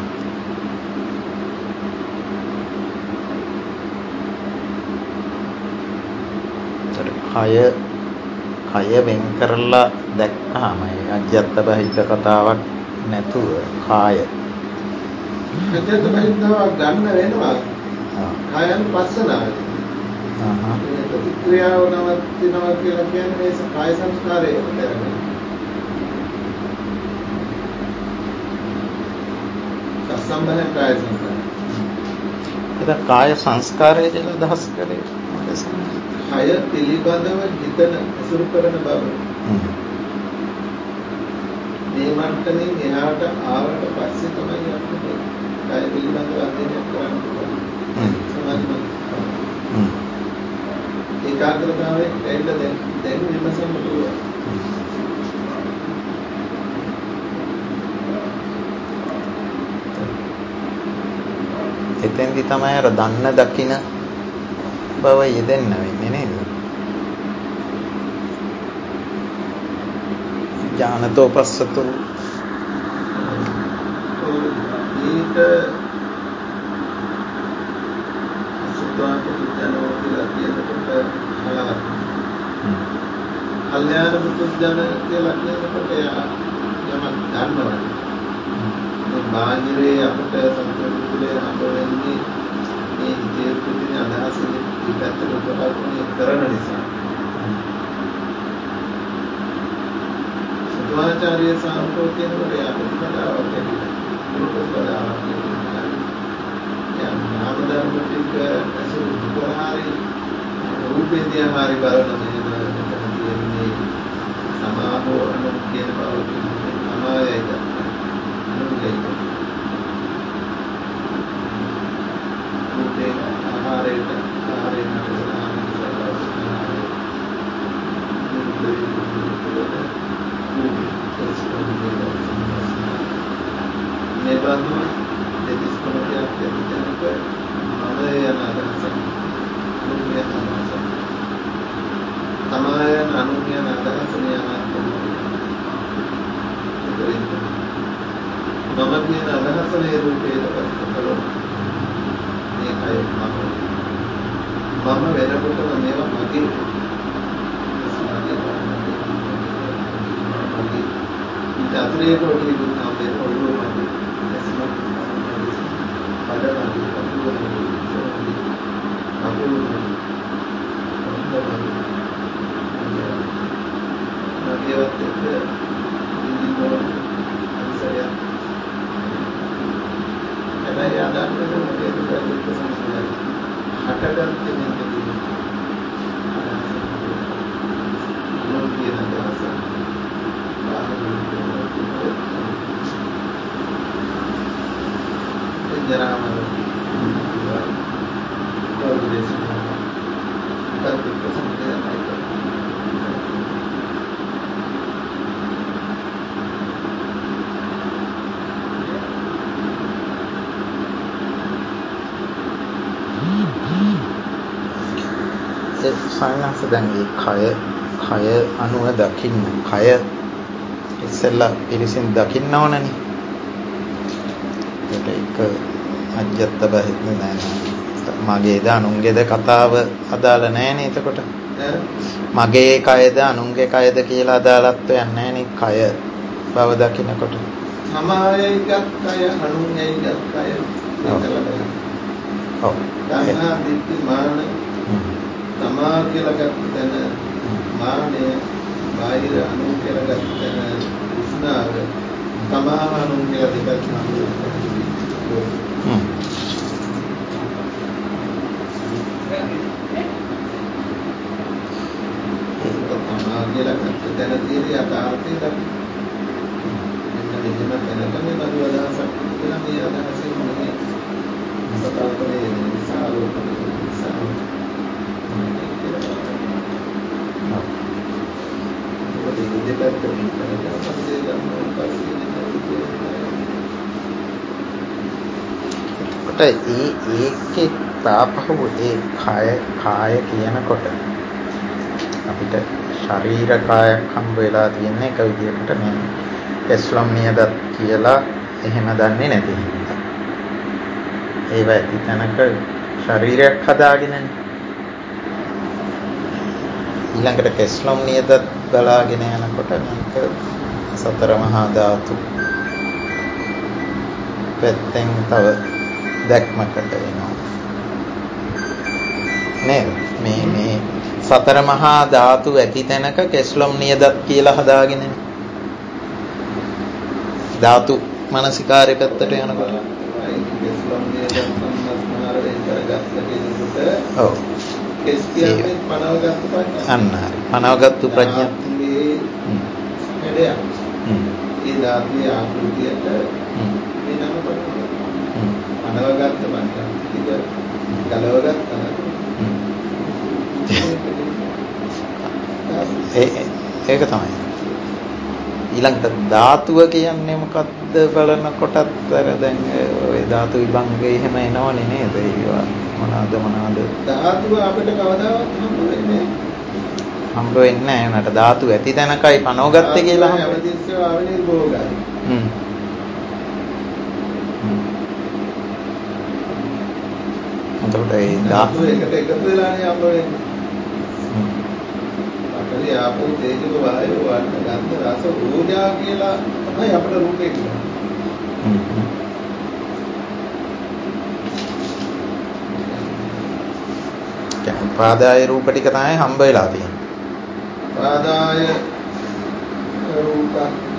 කය කය වෙන් කරලා දැක්කම අජ්ජත් බහිද්ද කතාවක් නැතුව කාය අජ්ජත් බහිද්දව ගන්න වෙනවා. කායන් පස්සනාව. ආහ්. ප්‍රතික්‍රියාව නවතිනවා කියලා කියන්නේ මේ කාය සංස්කාරය කරන්නේ. සම්බන්ධ කාය සංස්කාරය. ඒක කාය සංස්කාරය කියලා අදහස් කරේ. කය පිළිබඳව හිතන අසුරු කරන බව. මේ මට්ටමින් එහාට ආවට පස්සේ තමයි අපිට කය පිළිබඳව අධ්‍යයනය කරන්න පුළුවන්. සමාධිමත්. ඒකාග්‍රතාවයෙන් ඇවිල්ලා දැන් දැන් විමසන්න පුළුවන්. එතෙන්දි තමයි අර දන්න දකින බව යෙදෙන්න වෙන්නේ නේද? ඥානතෝ පස්සතෝ ඊට සුත්වාන්ත පුජ්ජනෝ කියලා කියනකොට හලවත්. කල්යාණ පුජ්ජන කියලා කියනකොට යා යමක් ගන්නවා. මේ බාහිරේ අපිට සංකල්පුලේ හම්බ වෙන්නේ මේ ඉතිරි පුදුනේ අදහස ඉපැත්තට උපකල්පනය කරන නිසා. සුත්වාචාර්ය සාම්ප්‍රෝ කියනකොට යා ප්‍රතිපදාවක් වෙනවා. ප්‍රතිපදාවක් වෙනවා. යා නාම ධර්ම ටික අසුරු කරහරි රූපේදී හරි බලන මේ මෙතන තියෙන්නේ සමාහෝ අනුන් කියන බව කියන්නේ සමායයිද අනුන්ගේ රූපේ ආහාරයට ආහාරයෙන් මේ බඳු දෙතිස් කොටයක් දෙන්නක මම යන අදහස අනුන්ගේ අදහස සමායන අනුන්ගේ අදහස නියමයි. මම කියන අදහස මේ රූපේට කරලා මේකයි මම මම වෙනකොටම මේවා මගේ අතුරේ කොටියක තමයි ඔළුව මැද ඇස්මක් පඩ මැද කකුල මැද කකුල මැද නදියවත් එක්ක ඉදිනෝ අන්සරයක් හැබැයි ආදානකට මොකද දෙයක් සම්පූර්ණයි හටගත්තේ මෙතනදී මොන කියන දවස ජරාමර සායනස දැන් මේ කය කය අනුව දකින්න කය ඉස්සෙල්ලා පිළිසින් දකින්න ඕනනේ. ඒක අජ්ජත් බහිද්ද නෑ මගේද අනුන්ගේද කතාව අදාළ නෑනේ. එතකොට මගේ කයද අනුන්ගේ කයද කියලා අදාළත්වයක් නෑනේ කය බව දකින්නකොට. සමායයගත් කය අනුන්ගේගත් කය ඔව් තණ්හා දිට්ඨි මාන තමා කියලා ගත්ත තැන මානය බාහිර අනුන් කියලා ගත්ත තැන උස්නාව තමා අනුන් කියලා දෙකක් නමුත් හ්ම් තමා කියලා ගත්ත තැන තියෙන යථාර්ථය දකින්න. මෙන්න මෙහෙම තැනක මේ බඳු අදහසක් තිබුණා මේ අදහසෙන් මේ සතාවකේ නිසා ලෝකේ නිසා ඒ ඒකේ තාපහුව ඒ කාය කාය කියනකොට අපිට ශරීර කායක් හම්බ වෙලා තියෙන එක විදිහකට මේ එස්ලම් නියදත් කියලා එහෙම දන්නේ නැති හින්දා ඒව ඇති තැනක ශරීරයක් හදාගෙනනේ ඊළඟට කෙස්ලොම් නියදත් බලාගෙන යනකොට මේක සතර මහා ධාතු පැත්තෙන් තව දැක්මකට එනවා නේද මේ මේ සතර මහා ධාතු ඇති තැනක කෙස්ලොම් නියදත් කියලා හදාගෙන ධාතු මානසිකාරය පැත්තට යනකොට කෙස්ලොම් නියදත් සම්මස්මාර වෙන් කරගත්ත කෙනෙකුට ඔව් කෙස් කියන්නේ පනවගත්තු ප්‍රඥා අන්න හරි පනවගත්තු ප්‍රඥා වැඩයක් ඒ ධාතුවේ ආකෘතියට මේ නම පනවගත්තු පනවගත්ත ප්‍රඥා ටික ගලවගත්තා ඒ ඒක තමයි ඊළඟට ධාතුව කියන්නේ මොකක්ද බලනකොටත් අර දැන් ওই ධාතු විභංගේ එහෙම එනවනේ නේද ඒවා මොනවාද මොනවාද ධාතුව අපිට කවදාවත් හම්බ වෙන්නේ හම්බ වෙන්නේ නැහැ නට ධාතු ඇති තැනකයි පනවගත්තේ කියලා හම්බ හැමතිස්සෙම ආවෙනේ භෝගයි හ්ම් එතකොට ඒ ධාතු එකට එකතු වෙලානේ හම්බ වෙන්නේ අපේ ආපෝ තේජෝ වායෝ වර්ණ ගන්ධ රස ඕජා කියලා තමයි අපේ රූපේ කියන්නේ හ්ම් දැන් උපාදාය රූප ටික තමයි හම්බ වෙලා තියෙන්නේ. උපාදාය රූප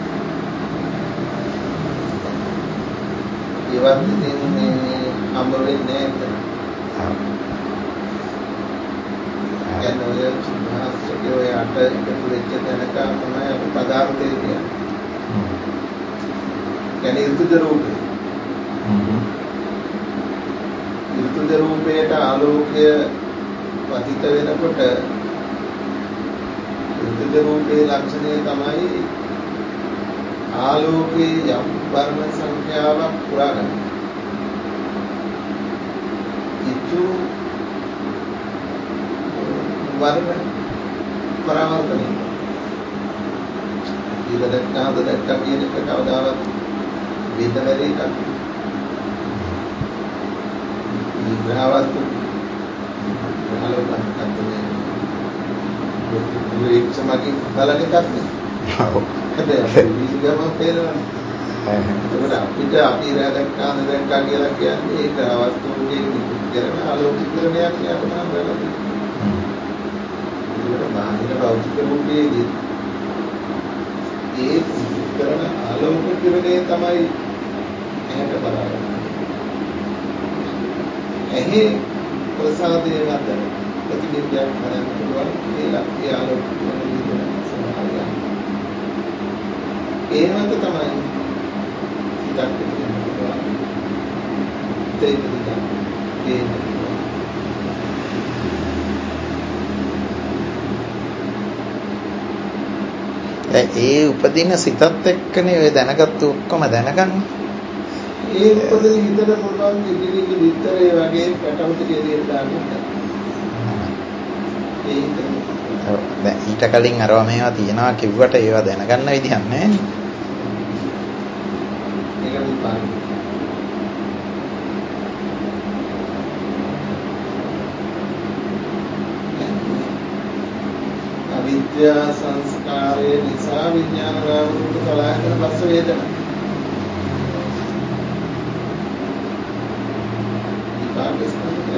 ඒවත් ඉතින් හම්බ වෙන්නේ නැහැ. කියන්නේ ඔය සුභාස්ත්‍රයේ ඔය අට එකතු වෙච්ච තැනක තමයි අපි පදාර්ථය කියන්නේ. කියන්නේ ඍතුජ රූපේ. ඍතුජ රූපයට ආලෝකය පතිත වෙනකොට ඍතුජ රූපේ ලක්ෂණය තමයි ආලෝකයේ යම් වර්ණ සංඛ්‍යාවක් පුරා ගන්න. ඉතු වර්ණ පරාවර්තනය. ඊට දැක්කහද දැක්ක කියන එක කවදාවත් වෙන්න බැරි එකක්. විග්‍රහවත් ආලෝකයක් තමයි. ඒක සමගින් බලන එකක් නේ. හැබැයි අපි විගම පෙරවන්නේ. ඒකට අපිට අපි රැදක්කාන දැක්කා කියලා කියන්නේ ඒක අවස්ථාවකදී නිකුත් කරන ආලෝකීකරණයක් යට තමයි වෙලා තියෙන්නේ. ඒකට බාහිර භෞතික රූපයේදී ඒ නිකුත් කරන ආලෝකීකරණය තමයි ඇහැට බලන්නේ. ඇහි ප්‍රසාදයේ මත ප්‍රතිබිම්බයක් හදන්න පුළුවන් ඒ ඒ ආලෝකීකරණය විදිහට සමානයි. ඒ මත තමයි ඉඩක් තියෙන්න පුළුවන්. ඒක ඒ උපදින සිතත් එක්කනේ ඔය දැනගත්තු ඔක්කොම දැනගන්නේ. ඒ උපදින හිතට පුළුවන් ඉදිරියේ විතරේ වගේ පැටවුට දෙලියට දාන්න. ඒ දැන් ඊට කලින් අරවා මේවා තියනවා කිව්වට ඒවා දැනගන්න විදිහක් නැහැ. ඒක විපාක. අවිද්‍යා සංස්කාරයේ නිසා විඥාන නාම රූප සලආයතන පස්ස වේදනා. විපාක ස්කන්ධය.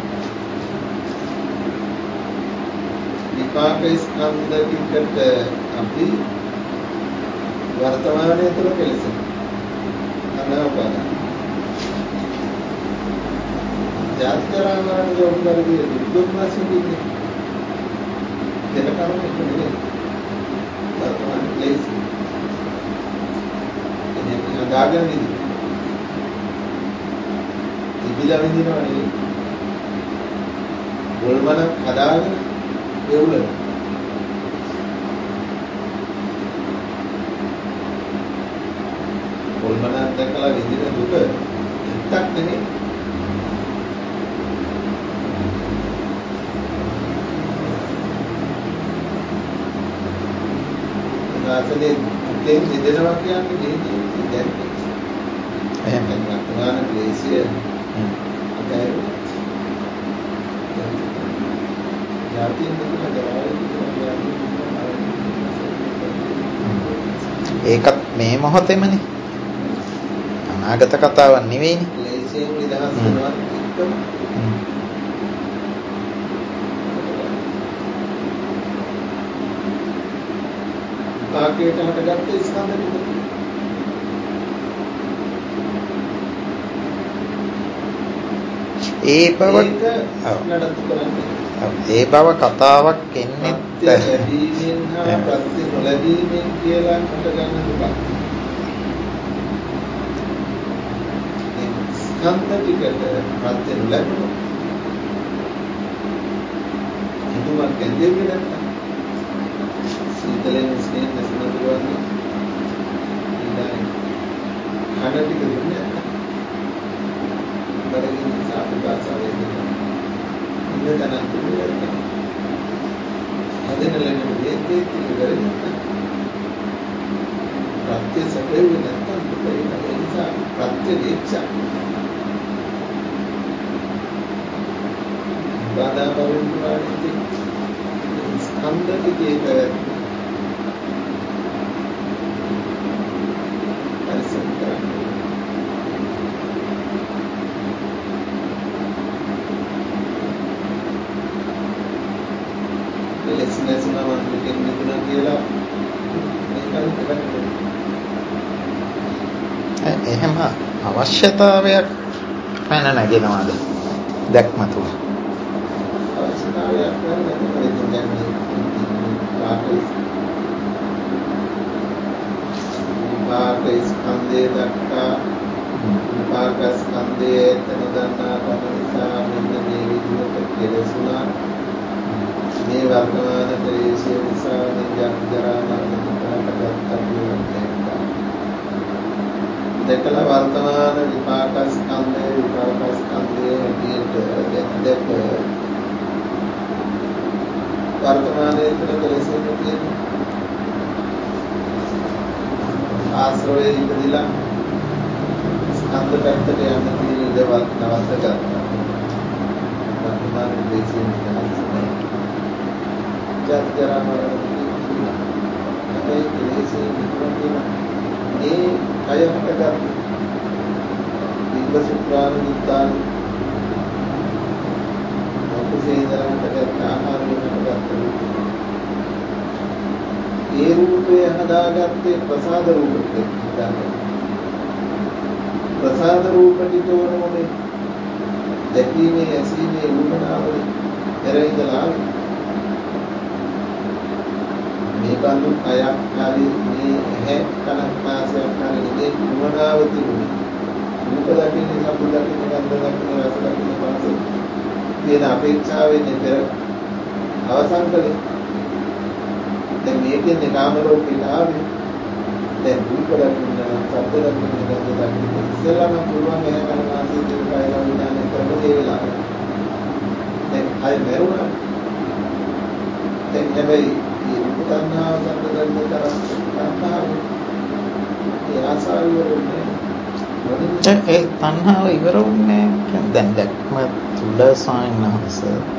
විපාක ස්කන්ධ ටිකට අපි වර්තමානයේ තුල කෙලෙසන. අනාපාන. ජාත්‍යරා මරණ යෝගවලදී දුක් නැසෙන්නේ. දෙන කරුණ එක නෙවෙයි. වර්තමාන ක්ලේශ. එන්නේ හදාගෙන ඉන්නේ. ඉබිලා විඳිනවා නෙවෙයි. වල්මන හදාගෙන එවුලන. වල්මන දැකලා විඳින දුක එක්කක් නෙවෙයි. ආසනේ දෙන් දෙදෙනවා කියන්නේ දෙන්නේ දැන් එහෙම වර්තමාන ක්ලේශය අතහැර ඒකත් මේ මොහොතේමනේ අනාගත කතාවක් නෙවෙයිනේ. ක්ලේශයෙන් නිදහස් වෙනවා එක්කම ආකේට හටගත්ත ස්කන්ධ ටික. ඒ බව නඩත්තු කරන්නේ. ඒ බව කතාවක් එන්නේ ලැබීමෙන් හා ප්‍රත්‍ය නොලැබීමෙන් කියලා හටගන්න දුක. ස්කන්ධ ටිකට ප්‍රත්‍ය නොලැබුණොත් හිතුවක් ඇදෙන්නේ නැත්නම් සීතලෙන් ස්නේහ නැසන පුළුවන් ඉඳන් කන ටික දුන්නේ නැත්නම් බඩගිනි සාපදාසාවේ ඉන්න තැනක් දුන්නේ නැත්නම් හදන ලැබෙන වේදේ ඉවරයි නැත්නම් ප්‍රත්‍ය සැපෙන්නේ නැත්නම් දුක ඒ නිසා ප්‍රත්‍ය දීක්ෂා බාධා බවින් පුරාණිති ස්කන්ධ ටිකේ පැවැත්ම එහෙම අවශ්‍යතාවයක් පැන නැගෙනවාද දැක්ම තුල? අවශ්‍යතාවයක් නැහැ විපාක ස්කන්ධය දක්වා විපාක ස්කන්ධයේ එතන දන්නා කම නිසා මෙන්න මේ විදිහට කෙලෙසුණා. මේ වර්තමාන ක්ලේශය නිසා මේ ජරා මරණ දුකකට ගත්තා. දැකලා වර්තමාන විපාක ස්කන්ධයේ විපාක ස්කන්ධයේ හැටියට දැක වර්තමානයේ තුල කෙලෙසෙන්න තියෙන ආශ්‍රවයේ ඉපදිලා ස්කන්ධ පැත්තට යන්න තියෙන ඉඩවත් නවත්ත ගන්නවා. වර්තමාන ක්ලේශයෙන් නිදහස් වෙනවා. ජරා මරණ ඒකයි කෙලෙසේ නිකුත් වෙන ඒ කය හටගත් දිව්‍ය සුත්‍රාන විත්තාන මොකසේදරන් හටගත් ආහාරයෙන් හටගත් ඒ රූපය හදාගත්තේ ප්‍රසාද රූපෙට හදාගත්තා. ප්‍රසාද රූප ටික වුණොනේ දැකීමේ ඇසීමේ වුණාවල එරෙහිදලා මේ බඳු අයක් හරි මේ ඇහැ කනක් නාසයක් හරි මේ නුවණාව තිබුණේ රූප දකින්නේ ශබ්ද දකින්නේ ගන්ධ දකින්නේ රස දකින්නේ පහස කියන අපේක්ෂාවෙන් පෙර අවසන් කළේ. දැන් මේකෙන් කාම ලෝකෙට ආවේ දැන් රූප දකින්න ශබ්ද දකින්න ගන්ධ දකින්න ඉස්සෙල්ලාම පුළුවන් ඇහැ කන නාසය දිව කය විඥානය කරපු දේ වෙලා දැන් අය මෙරුණා. දැන් හැබැයි තණ්හාව සම්බන්ධ කරලා තණ්හාව ඒ ආසාව ඉවරුනේ ඒ තණ්හාව ඉවර වුණේ දැන් දැක්ම තුල සායනහස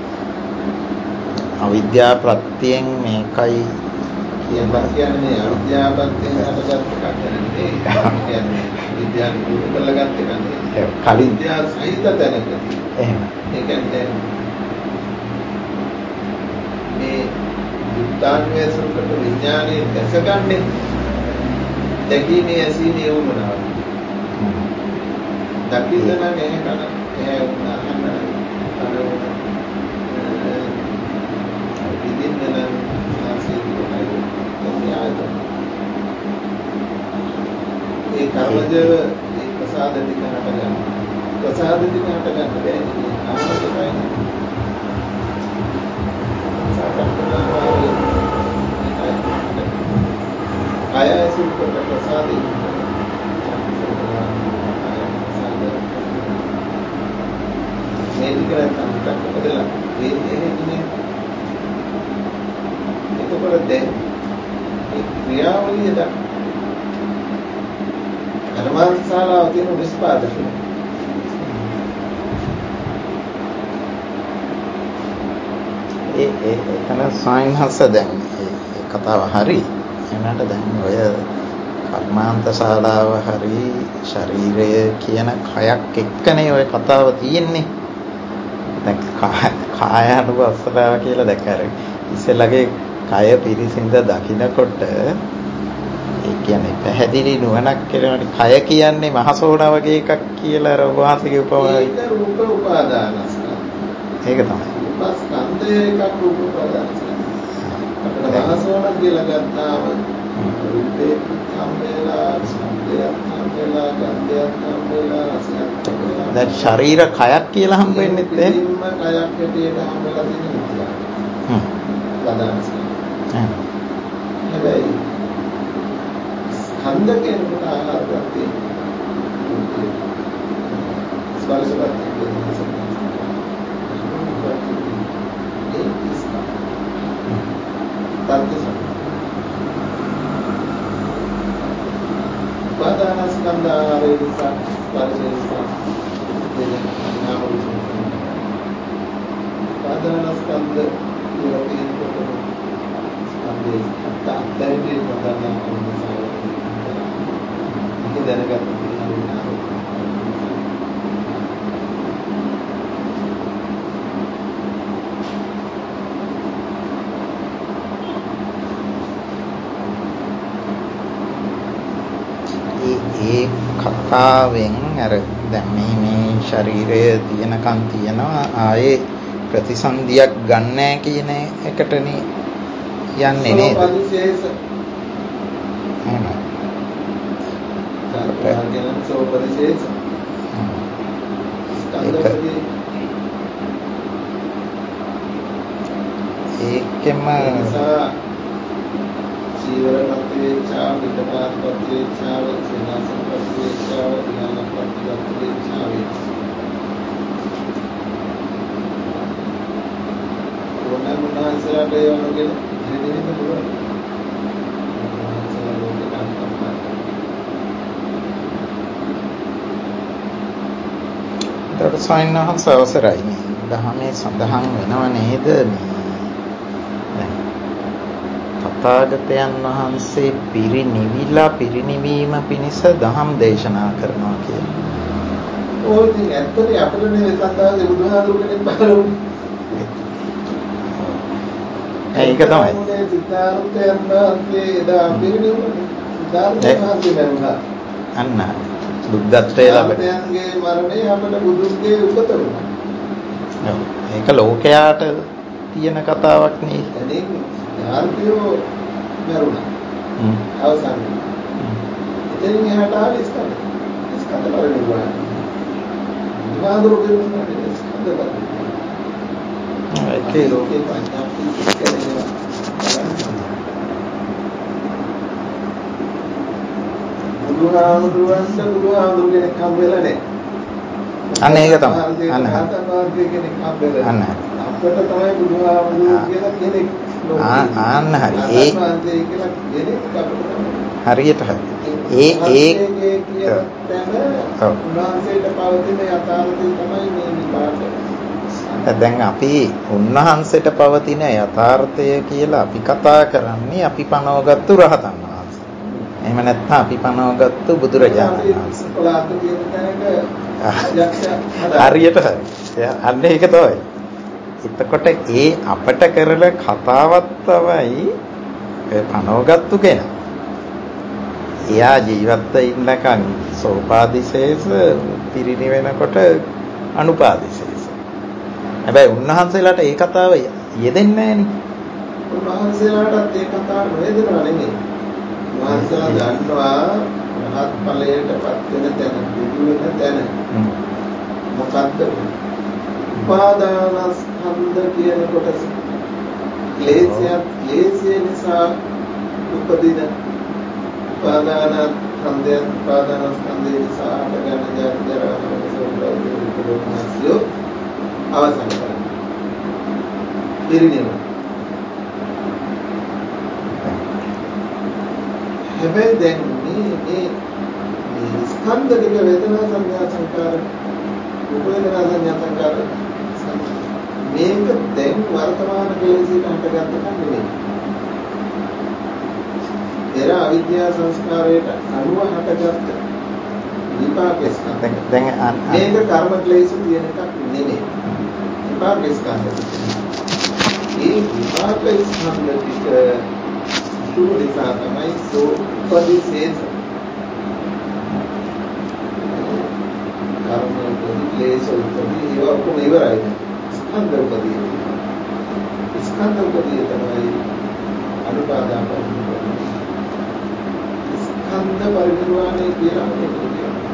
අවිද්‍යා ප්‍රත්‍යයෙන් මේකයි කියලා කියන්නේ අවිද්‍යා ප්‍රත්‍යයෙන් හටගත්ත එකක් නෙවෙයි. කියන්නේ විද්‍යාව නිරූප කරලාගත් එකක් නෙවෙයි. කලින් විද්‍යාව සහිත තැනක. එහෙම. ඒ කියන්නේ මේ විද්‍යාන්වේ සුකට විඥානයේ දැසගන්නේ දැකීමේ ඇසීමේ වුණාව. දකින්න නම් එහේ කන එහේ අහන්න අර විදින්න නම් ආසී කොටයි කොහොමද ඒ කර්මජ ඒ ප්‍රසාද ටික හටගන්න ප්‍රසාද ටික හටගන්න බැහැ ආසකයි ආය සුඛ ප්‍රසාදේ මේ විකරණ තමයි බදලා මේ එහෙන්නේ එතකොට දැන් ඒ ක්‍රියාවලිය දක් ධර්මාංශාලාව තියෙන නිෂ්පාදකය ඒ ඒ එතන සායනහස දැන් ඒ කතාව හරි එනකට දැන් ඔය කර්මාන්ත ශාලාව හරි ශරීරය කියන කයක් එක්කනේ ඔය කතාව තියෙන්නේ. දැන් කාය අනුපස්සනාව කියලා දැක්කර ඉස්සෙල්ලාගේ කය පිරිසිඳ දකින්නකොට ඒ කියන්නේ පැහැදිලි නුවණක් කෙරෙනට කය කියන්නේ මහසෝණ වගේ එකක් කියලා අර වාසිකේ උපමාවයි. ඒක රූප උපාදානස්කන්ධ. ඒක තමයි. ස්කන්ධය එකක් රූප උපාදානස්කන්ධ. අපිට මහසෝණ කියලා ගත්තාම රූපේ සම්මේලා ස්කන්ධයක් සම්මේලා ගන්ධයක් සම්මේලා රසයක් සම්මේලා දැන් ශරීර කයක් කියලා හම්බ වෙන්නේ නැහැ. කයක් හැටියට හම්බලා තියෙන විදිය. හ්ම්. උපාදානස්කන්ධ. හැබැයි ස්කන්ධ කෙනෙකුට ආහාර ප්‍රත්‍යය ස්පර්ශ ප්‍රත්‍යය උපාදානස්කන්ධ ආහාරය නිසා ස්පර්ශය නිසා නාම රූප උපාදානස්කන්ධ කියලා කියනකොට ස්කන්ධේ අත්දැකීම් වදන්න ඕනසාව ඒක දැනගන්න තියෙනවා. ඒ කතාවෙන් අර දැන් මේ මේ ශරීරය තියෙනකන් තියනවා ආයේ ප්‍රතිසන්දියක් ගන්නෑ කියන එකටනේ යන්නේ නේද? සෝපරිශේෂ එහෙම. කාර්යයන් සෝපරිශේෂ. ඒක ඒකෙම ජීවර පත්‍රිචා පිටපාත පත්‍රිචා සේනාසන පත්‍රිචා විඥාන පත්‍රිචා ඕනෑම උන්වහන්සේලාට ඒ වගේ දෙවිදෙන්න පුළුවන්. ඒකට සයින්හස් අවසරයි මේ දහමේ සඳහන් වෙනව නේද මේ තථාගතයන් වහන්සේ පිරිනිවිලා පිරිනිවීම පිණිස දහම් දේශනා කරනවා කියලා. ඕක ඉතින් ඇත්තටම අපිට නෙවෙයි සත්‍යාවේ බුදුහාමුදුරු කෙනෙක් බලන්නේ. ඒක තමයි. මේ සිතාරුතයන් වහන්සේ එදා පිරිනිවුණා. සිතාරුතයන් වහන්සේ මරුණා. අන්න බුද්ධත්වයේ ලැබෙන. සිතාරුතයන්ගේ මරණය අපට බුදුන්ගේ උපත වුණා. ඔව්. ඒක ලෝකයාට තියෙන කතාවක් නේ. එනින් යාර්තියෝ මරුණා. හ්ම්. අවසානයේ. එතනින් එහාට ආවේ ස්කන්ධ. ස්කන්ධ පරිනිර්වාණය. බුදුහාමුදුරු කියනවා ස්කන්ධ පරිනිර්වාණය. ඒකේ ලෝකේ පඤ්ඤාප්ති කියන්නේ බුදුහාමුදුරන්ට බුදුහාමුදුරු කෙනෙක් හම්බ වෙලා නැහැ. අන්න ඒක තමයි. අන්න හරි. කෙනෙක් හම්බ වෙලා. අන්න අපිට තමයි බුදුහාමුදුරු කියලා කෙනෙක් ආ ආන්න හරි. ඒ කියලා කෙනෙක් අපිට හරියට හරි. ඒ ඒ උන්වහන්සේට පවතින යථාර්ථය තමයි මේ විපාක. දැන් අපි උන්වහන්සේට පවතින යථාර්ථය කියලා අපි කතා කරන්නේ අපි පනවගත්තු රහතන් වහන්සේ. එහෙම නැත්නම් අපි පනවගත්තු බුදුරජාණන් වහන්සේ. හරියට හරි. අන්න ඒක තමයි. එතකොට ඒ අපට කරන කතාවක් තමයි පනවගත්තු කෙනා. එයා ජීවත්ව ඉන්නකන් සෝපාදිශේෂ පිරිනිවෙනකොට අනුපාදිශේෂ. හැබැයි උන්වහන්සේලාට ඒ කතාව යෙදෙන්නේ නැහනේ. උන්වහන්සේලාටත් ඒ කතාව යෙදෙනවා නෙමෙයි. උන්වහන්සේලා දන්නවා රහත් ඵලයටපත් වෙන තැන, බුදු වෙන තැන. මොකක්ද? උපාදානස්කන්ධ කියන කොටස. ක්ලේශය ක්ලේශය නිසා උපදින උපාදාන ස්කන්ධය උපාදාන ස්කන්ධය නිසා හටගන්න ජාති ජරා මරණ ශෝක දුක්ඛ අවසන් කරනවා. පිරිනිවන. හැබැයි දැන් මේ මේ මේ ස්කන්ධ ටික වේදනා සංඥා සංකාර උපේදනා සංඥා සංකාර මේක දැන් වර්තමාන කෙලෙසිට හටගත්ත එකක් නෙමෙයි. පෙර අවිද්‍යා සංස්කාරයට අනුව හටගත්ත විපාක ස්කන්ධ. දැන් මේක කර්ම ක්ලේශ තියෙන එකක් නෙමෙයි. විපාක ස්කන්ධ. මේ විපාක ස්කන්ධ ටික සුළු නිසා තමයි සෝපදිශේෂ. කර්ම ක්ලේශ උපදී ඒවා ඔක්කොම ඉවරයි. ස්කන්ධ උපදී. ස්කන්ධ උපදී තමයි අනුපාදාන පරිනිර්වාණය. ස්කන්ධ පරිනිර්වාණය කියලා කියනවා.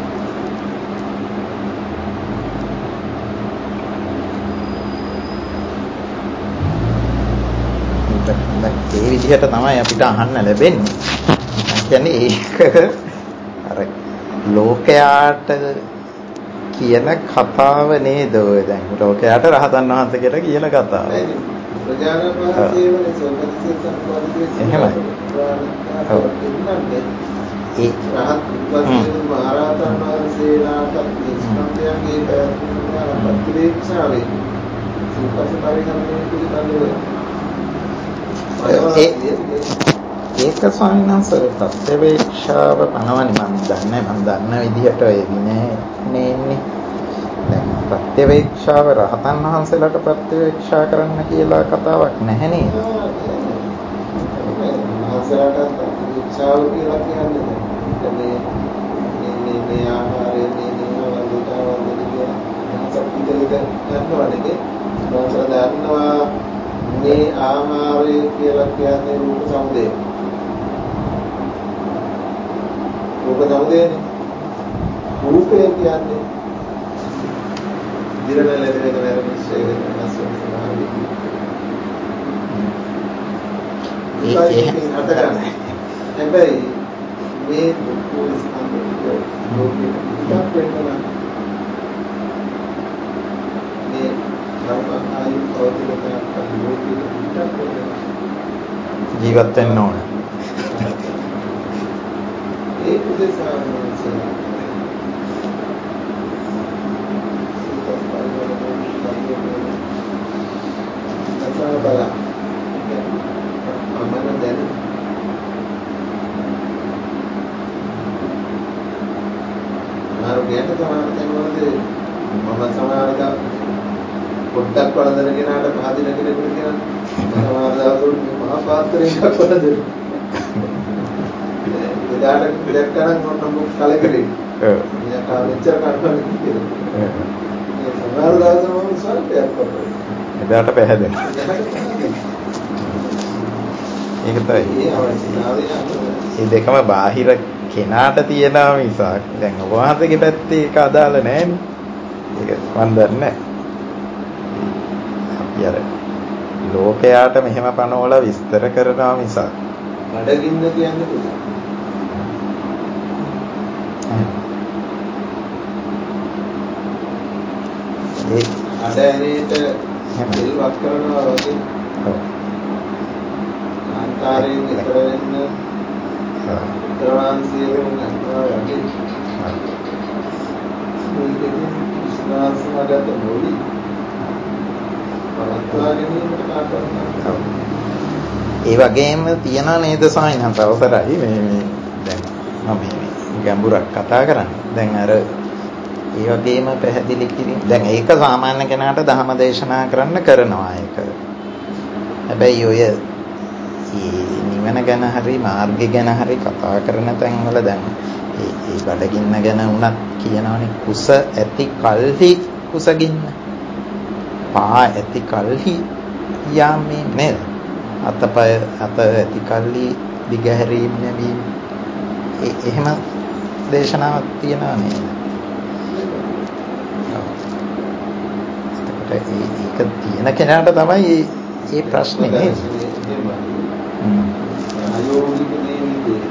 ඒ විදිහට තමයි අපිට අහන්න ලැබෙන්නේ. කියන්නේ ඒක අර ලෝකයාට කියන කතාව නේද ඔය දැන් ලෝකයාට රහතන් වහන්සේ කියලා කියන කතාව. ප්‍රජාන වහන්සේවනේ සෝපදිසේ සම්පෝදිසේ එහෙමයි. ඔව්. ඒ රහත් වහන්සේ මහරහතන් වහන්සේලාට ස්කන්ධයන්ගේ ප්‍රතිවේක්ෂාවේ සුපස පරිණාමයේ පිළිබඳව ඒක ස්වාමීන් වහන්සේ ප්‍රත්‍යවේක්ෂාව පනවන්නේ මම දන්නේ මම දන්න විදිහට ඒ විනේ නේ දැන් ප්‍රත්‍යවේක්ෂාව රහතන් වහන්සේලාට ප්‍රත්‍යවේක්ෂා කරන්න කියලා කතාවක් නැහැ නේද? මහසරට ප්‍රත්‍යවේක්ෂාව කියලා කියන්නේ මේ මේ මේ ආහාරයේ මේ දේවල් වලට කියන සත්‍යිතේද යනවනේ මහසර දන්නවා මේ ආහාරය කියලා කියන්නේ රූප සමුදය. රූප සමුදයනේ. රූපය කියන්නේ දිරණ ලැබෙන නැරමිස්සේ වෙන නැසෙන සමාධි. ඒ හතරයි. හැබැයි මේ දුක්ඛ ස්කන්ධය ලෝකෙට පිටක් වෙනවා. මේ ධර්ම ආයු පවතින ලෝකෙට පිටක් වෙනවා. ජීවත් වෙන්න ඕන. ඒ උදෙසා බල අමන දැන මාර්ගයට සමාන තැන්වලදී මම සමානද පොඩ්ඩක් වළඳන කෙනාට පහදින කෙනෙකුට කියනවා සමාන දවසවල මහා පාත්‍රයක වළඳන. එදාට පිළික් කරන් මොන මොක කලකිරේ. ඔව්. මෙයා කාලෙච්චර කරනවා කියන්නේ. ඒ සමාන දවසම මම සල්පයක් කරනවා. එදාට පැහැදෙන. ඒක තමයි. මේ දෙකම බාහිර කෙනාට තියෙනවා මිසක් දැන් ඔබ වහන්සේගේ පැත්තේ ඒක අදාළ නැහැ. ඒක මන් දන්නේ නැහැ. අපි අර ලෝකයාට මෙහෙම පනවල විස්තර කරනවා මිසක් බඩගින්න කියන්නේ කොහොමද? ඒ අඩෑනේට තෙල් වක් කරනවා වගේ. ඔව්. කාන්තාරයෙන් ඉතර වෙන්න උත්තරාංශයෙන් යනවා වගේ. මේකෙදි විශ්වාසවගත නොවි පවත්වාගෙනීමට කාටවත්. ඒ වගේම තියනා නේද සායනන්ත අවසරයි මේ මේ දැන් මම මේ ගැඹුරක් කතා කරන්නේ. දැන් අර ඒ වගේම පැහැදිලි කිරීම දැන් ඒක සාමාන්‍ය කෙනාට ධර්ම දේශනා කරන්න කරනවා ඒක. හැබැයි ඔය නිවන ගැන හරි මාර්ගය ගැන හරි කතා කරන තැන්වල දැන් ඒ ඒ බඩගින්න ගැන උනත් කියනවනේ කුස ඇති කල්හි කුසගින්න පා ඇති කල්හි යාමේ නේද අතපය අත ඇති කල්හි දිගහැරීම නැවීම ඒ එහෙම දේශනාවක් තියෙනවා නේද? ඒක තියෙන කෙනාට තමයි මේ ප්‍රශ්නේ නේද? අයෝනික නේද?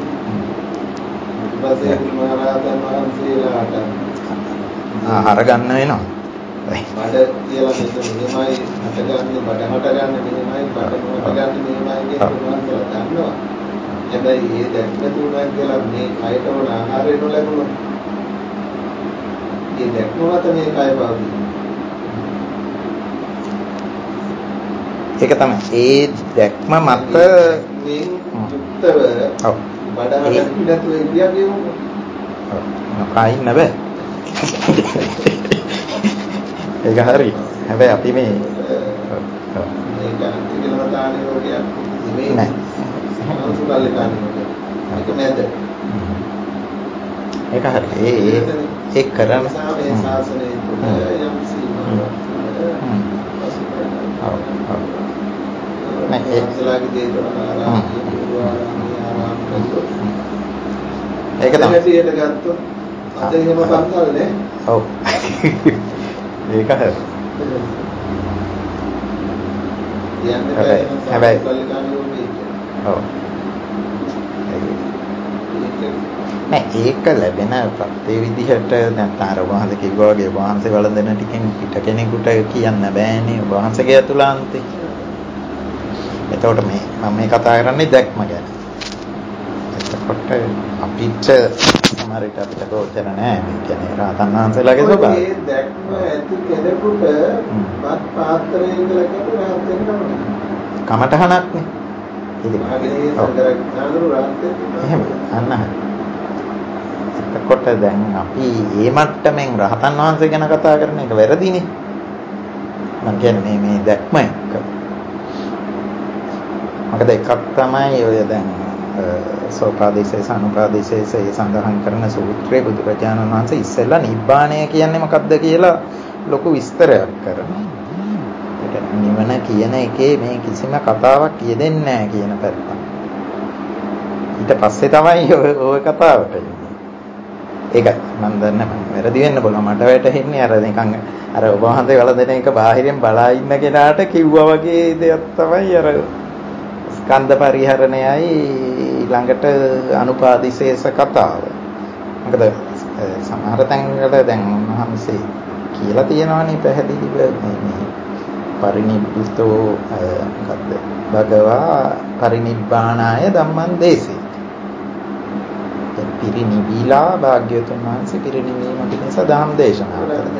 ඊපස්සේ මහරහතන් වහන්සේලාට ආහාර ගන්න වෙනවා. බඩ කියලා මෙතන මෙහෙමයි හටගන්නේ බඩ හටගන්නේ මෙහෙමයි බඩ හටගන්නේ මෙහෙමයි කියන උන්වහන්සේලා දන්නවා. හැබැයි ඒ දැක්ම තුනක් කියලා මේ කයට වල ආහාරය නොලැබුණොත් ඒ දැක්ම මත මේ කය පවතින. ඒක තමයි ඒ දැක්ම මත මේ යුක්තව ඔව් බඩ හටගන්නේ නැතුව ඉතියා කියමු. ඔව් නකයින් නැබේ. ඒක හරි. හැබැයි අපි මේ මේක අන්තිකලම තානේ රෝගයක් නෙමෙයි. නෑ. අනුසුකල්ලේ තානේ රෝගයක්. ඒක නේද? ඒක හරි. ඒ ඒ ඒ කරන සාමයේ ශාසනයේ යම් සීමාවක්. ඔව් ඔව්. නෑ ඒ ඉස්ලාගේ දේවනාරාම ආරාම කළොත් ඒක තමයි හියට ගත්තොත් අද එහෙම පන්සල් නේ. ඔව්. ඒක හරි. යන්නේ හැබැයි ඔව්. නෑ ඒක ලැබෙන ප්‍රත්‍ය විදිහට දැන් අර වහන්සේ කිව්වා වගේ වහන්සේ වළඳන ටිකෙන් පිට කෙනෙකුට කියන්න බෑනේ වහන්සේගේ අතුලාන්තේ. එතකොට මේ මම මේ කතා කරන්නේ දැක්ම ගැන. එතකොට අපිට සමහරවිට අපිට ගෝචර නෑ මේ කියන්නේ රහතන් වහන්සේලාගේ ස්වභාවය. ඒ දැක්ම ඇති කෙනෙකුට වත් පාත්‍රය කියලා කියන රහත් වෙන්න ඕනේ. කමටහනක් නේ. ඉතින් ආගේ සංගරක් නාඳුරු රහත් වෙන්න. එහෙම අන්න හරි. එතකොට දැන් අපි මේ මට්ටමින් රහතන් වහන්සේ ගැන කතා කරන එක වැරදිනේ. මම කියන්නේ මේ දැක්ම එක. මොකද එකක් තමයි ඔය දැන් සෝපාදේශේ සනුපාදේශේ සඳහන් කරන සූත්‍රයේ බුදුරජාණන් වහන්සේ ඉස්සෙල්ලා නිබ්බාණය කියන්නේ මොකක්ද කියලා ලොකු විස්තරයක් කරනවා. ඒ කියන්නේ නිවන කියන එකේ මේ කිසිම කතාවක් කියෙදෙන්නේ නැහැ කියන පැත්ත. ඊට පස්සේ තමයි ඔය කතාවට එන්නේ. ඒක මම දන්නේ මම වැරදි වෙන්න බලන්න මට වැටහෙන්නේ අර නිකන් අර ඔබ වහන්සේ වළඳන එක බාහිරින් බලා ඉන්න කෙනාට කිව්වා වගේ දෙයක් තමයි අර ස්කන්ධ පරිහරණයයි ළඟට අනුපාදිශේෂ කතාව. මොකද සමහර තැන්වල දැන් උන්වහන්සේ කියලා තියෙනවානේ පැහැදිලිව මේ පරිනිබ්බුතෝ මොකද්ද භගවා පරිනිබ්බාණාය ධම්මං දේශේ. පිරිනිවිලා භාග්‍යවතුන් වහන්සේ පිරිනිවීම පිණිස ධම්ම දේශනා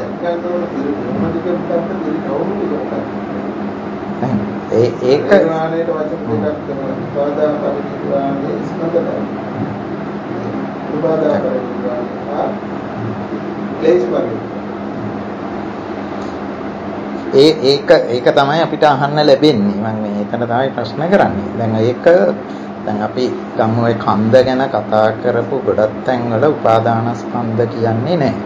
ඒ ඒක නිර්වාණයට වචන දෙකක් තමයි උපාදාන පරිනිර්වාණය ස්කන්ධය. උපාදාන පරිනිර්වාණය ලේසි පරිදි. ඒ ඒක ඒක තමයි අපිට අහන්න ලැබෙන්නේ. මම මේ එතන තමයි ප්‍රශ්න කරන්නේ. දැන් ඒක දැන් අපි ගමු ඒ කන්ද ගැන කතා කරපු ගොඩක් තැන්වල උපාදානස්කන්ධ කියන්නේ නැහැ.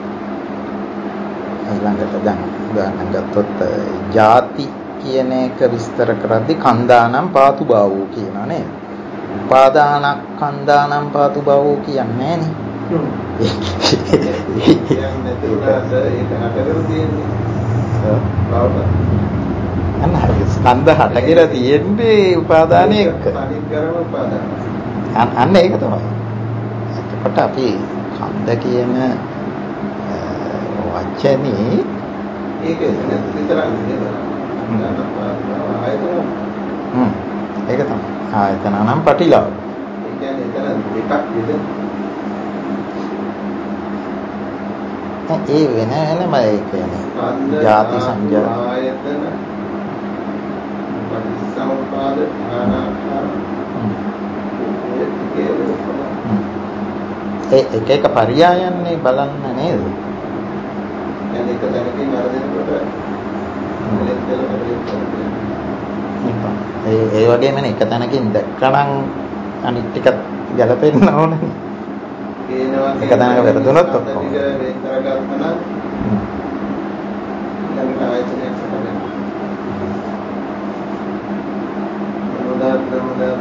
ඊළඟට දැන් උදාහරණයක් ගත්තොත් ಜಾති කියන එක විස්තර කරද්දී කන්දානම් පාතු භාවෝ කියනවා නේද? උපාදානක් කන්දානම් පාතු භාවෝ කියන්නේ නැහැ නේ. කියන්නේ තුනට ඒක හටගෙන තියෙන්නේ. අන්න හරි ස්කන්ධ හටගෙන තියෙන්නේ උපාදානයේ එක්ක. අනිත්‍යම උපාදාන. අන්න ඒක තමයි. එතකොට අපි කන්ද කියන වචනේ ඒක විතරක් නෙවෙයි. ආයතන. හ්ම්. ඒක තමයි. ආයතන නම් පටිලාභ. ඒ කියන්නේ එතන දෙකක් විතර. ඒ වෙන වෙනම ඒ කියන්නේ ಜಾති සංඥා ආයතන පටිච්චසමුප්පාද ආනාපාන ඒ එක එක පරියායන්නේ බලන්න නේද? يعني එක දැනකින් අරගෙනකොට මෙලෙක් දෙලකට ඒ ඒ වගේම නේ එක තැනකින් දැක්කනම් අනිත් ටික ගැලපෙන්න ඕනේ. ඒනවා එක තැනක වැරදුනොත් ඔක්කොම වෙන කරගත්තා නම් ඊළඟට ආයතනයක් හදන්න. මොදාත් මොදාත්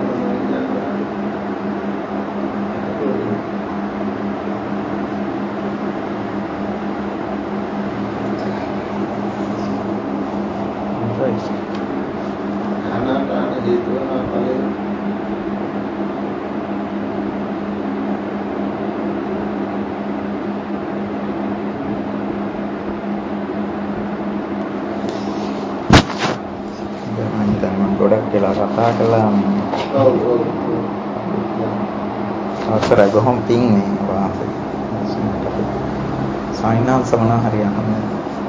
අනාගත හේතුව ඵලය ගොඩක් කියලා කතා කළා මේ. ඔව් ඔව්. අවසරයි බොහොම පිං මේ වාසේ. සයින්නම් සමන හරියන්නේ.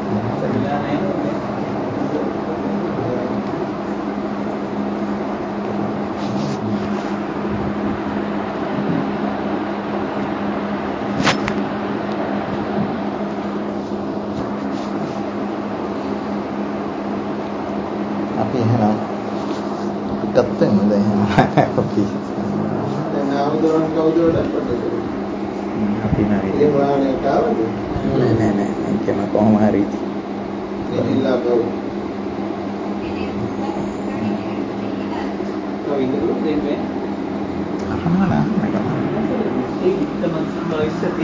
අපි එහෙනම් පිටත් වෙනද එහෙනම් අපි දැන් ආවදෝරන් කවුද වඩපත් අපි නෑ ඒ වාහනේ කාවද නෑ නෑ නෑ ඒකම කොහොම හරි ඉතින්ලා ගව කවිදු දෙන්නේ අහනවා නේද ඒ ඉතම සම්බයිසති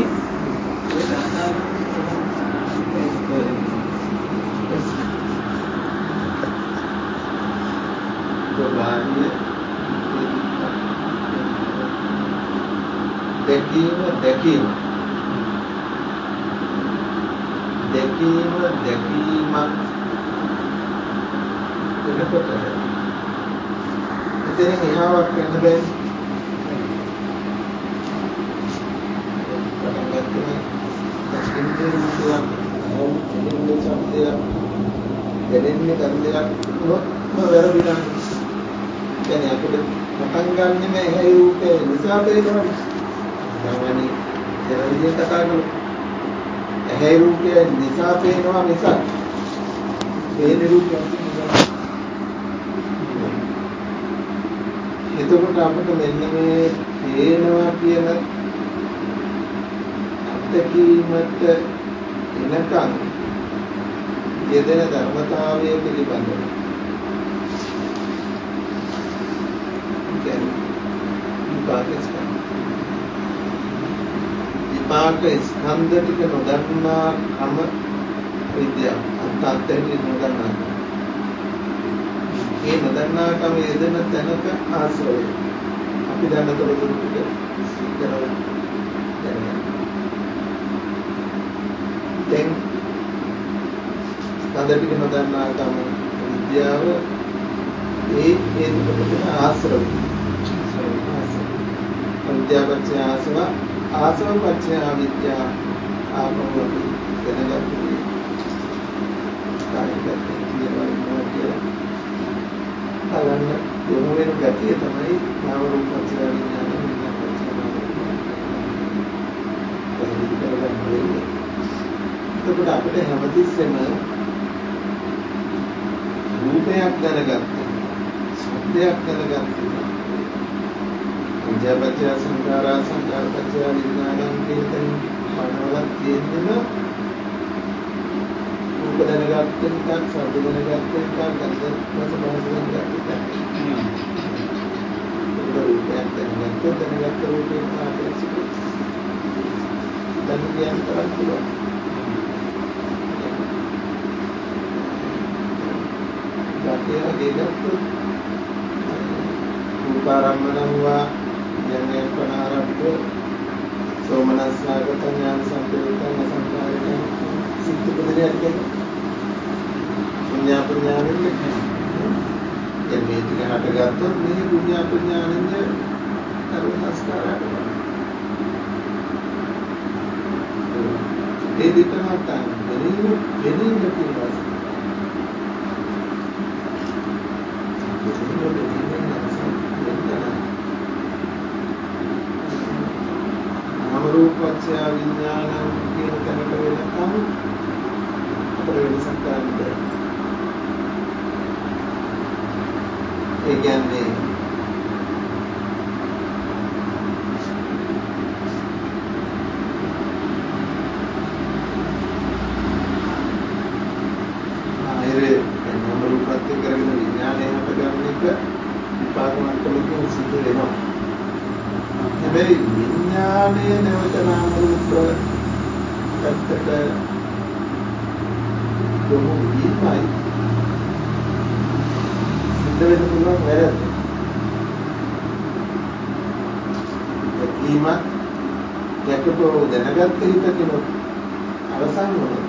දැකීම දැකීම දැකීම දැකීමක් වෙනකොට එතනින් එහාවක් යන්න බැහැ. පටන් ගත්තම දැකීමේ රූපයක් දැනෙන්නේ සම්දයක් දැනෙන්නේ ගන්ධයක් නොත්ම වැරදිලා. කියන්නේ අපිට පටන් ගන්නෙම එහි රූපේ නිසා පේනවා. සාමාන්‍ය දෙවියන් කතා කරනවා. ඇහැ රූපය නිසා පේනවා මිසක් පේන රූපයක් නෙවෙයි. එතකොට අපිට මෙන්න මේ පේනවා කියන අත්දැකීමට එනකන් යෙදෙන ධර්මතාවය පිළිබඳව විපාක ස්කන්ධ ටික නොදන්නා කම විද්‍යාව අන්තර්ගත නොදන්නා කම. ඒ නොදන්නා කම යෙදෙන තැනක ආශ්‍රය. අපි දැන් තොරතුරු ටික කරලා දැනගන්න. දැන් ස්කන්ධ ටික නොදන්නා කම විද්‍යාව ඒ හේතු කොට ආශ්‍රය. විද්‍යාපත්‍ය ආසව ආසව පත්‍ය විද්‍යා ආපෝපි දැනගන්න. කායික කියනවා කියලා බලන්න යොමු වෙන ගතිය තමයි නාම රූප පත්‍ය විඥාන විඥාන පත්‍ය නාම. එතකොට අපිට හැමතිස්සෙම රූපයක් දැනගත්තේ සත්‍යයක් දැනගත්තේ විද්‍යාපත්‍ය සංඛාරා සංඛාරපත්‍ය විඥානං කියන තැන මනවලක් තියෙන්නම රූප දැනගත්තේ එකක් ශබ්ද දැනගත්තේ එකක් ගන්ධ රස පහස දැනගත්තේ එකක් රූපයක් දැනගත්තේ දැනගත්ත රූපේ ආදර්ශික දැන් කියන්න තරම් පුළුවන් ගැටේ ගත්තොත් රූපාරම්මණංවා ඥානය ප්‍රණාරම්භ සෝමනස්සාගත ඥාන සංකේතන සංකාරණ සිත් උපදිනයට කියන්නේ පුඤ්ඤාපඥානෙන්නේ දැන් මේ ටික හටගත්තොත් මේ පුඤ්ඤාපඥානෙන්නේ කර්ම සංස්කාරයක් ඒ දෙකම තමයි දෙන්නේ දෙන්නේ කියනවා රූපච්ඡ විඥානං කියන තැනට වෙනකම් අපේ වෙනසක් කරන්න බැහැ. ඒ කියන්නේ ආයෙත් නාම රූපත් කරගෙන විඥානය හට ගන්න එක විපාක මට්ටමකින් සිද්ධ වෙනවා. හැබැයි විඥානයේ නැවත නාම රූප පැත්තට යොමු වීමයි සිද්ධ වෙන්න පුළුවන් වැරද්ද. දැකීම දැකපෝ දැනගත්ත හිතකින් අවසන් වුණොත්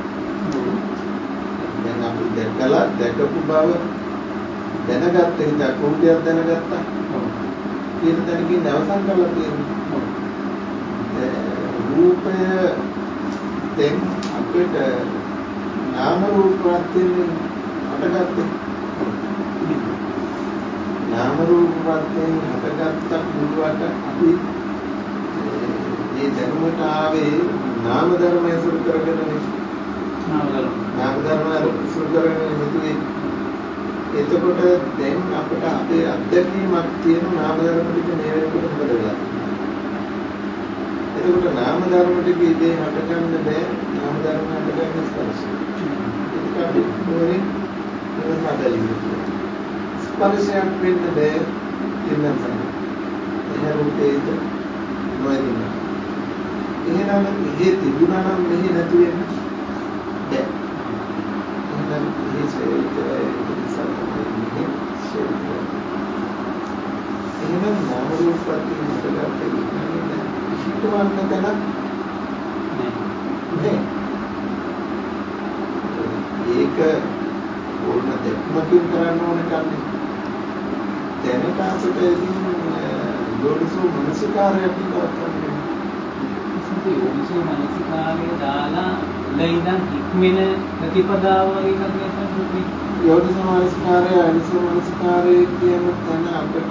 දැන් අපි දැකලා දැකපු බව දැනගත්ත හිත රූපයක් දැනගත්තා කියන තැනකින් අවසන් කරලා තියෙනවා. රූපය දැන් අපිට නාම රූප ප්‍රත්‍යයෙන් හටගත්තේ. නාම රූප ප්‍රත්‍යයෙන් හටගත්ත බුදුවට අපි මේ ධර්මයට ආවේ නාම ධර්මය සුරු කරගෙන නාම ධර්ම නාම ධර්ම සුරු කරගෙන හිතුවේ. එතකොට දැන් අපිට අපේ අත්දැකීමක් තියෙන නාම ධර්ම ටික මේ වෙනකොට මොකද වෙලා? එතකොට නාම ධර්ම ටික ඉබේ හටගන්න බෑ. නාම ධර්ම හටගන්න ස්පර්ශය. ඒක අපි මොනේ මොනවද ස්පර්ශයක් වෙන්න බෑ කියනවා. එහෙනම් රූපේද නොයදින. එහෙනම් ඉහි තිබුණා නම් මෙහි නැති වෙන්නේ බෑ. එහෙනම් ඉහි ශරීරය එහෙනම් නාම රූප ප්‍රත්‍යයෙන් හටගත්ත විඥානය හිතවන්න තැනක් නෑ. ඒක ඕන දෙක්මකින් කරන්න ඕන කන්නේ. දැනට අපිට ඉතින් යෝනිසෝ මනසිකාරයක් කරන්න. යෝනිසෝ මනසිකාරය දාලා ඉඳන් ඉක්මන ප්‍රතිපදාව වගේ කරන්නේ නැහැ. යෝනිසෝ මනසිකාරය අනිසෝ මනසිකාරය කියන තැන අපිට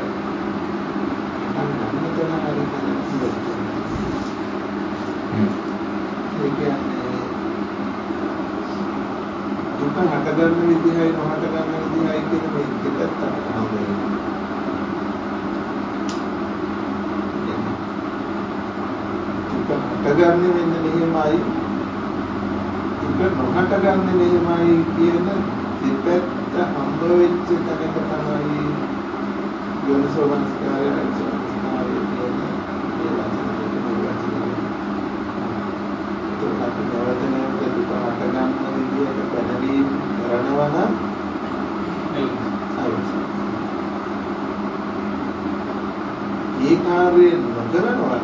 අන්නතන හරි කියන්නේ. ඒ කියන්නේ දුක හටගන්න විදිහයි නොහට ගන්න විදිහයි කියන මේ දෙකත් අපිට හම්බ වෙනවා. දුක හටගන්නේ මෙන්න මෙහෙමයි. දුක නොහට ගන්න මෙහෙමයි කියන දෙපැත්ත හම්බ වෙච්ච තැනක තමයි යෝනිසෝ මනසිකාරය අනිසෝ මනසිකාරය කියන මේ වචන දෙක නිර්වචනය. ඒක අපි නැවත නැවත දුක හට ගන්න විදිහට පැනවීම කරනවා නම් ඒ කාර්යය නොකරනවා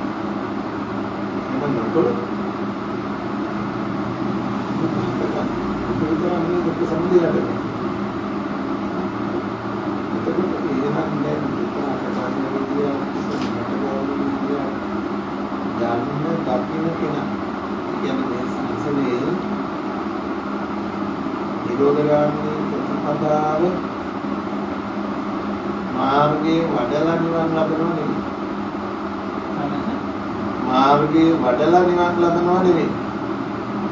නම් නොකරොත් විතරන්නේ දුක සමුදයට. එතකොට එහෙනම් දැන් දුක හටගන්න විදිය හටගන්න විදිය ධර්ම දකින්න කෙනා කියන්නේ මේ සංසලේ නිරෝධගාමී ප්‍රතිපදාව මාර්ගයේ වඩලා නිවන් ලබනවා නෙවෙයි. මාර්ගයේ වඩලා නිවන් ලබනවා නෙවෙයි.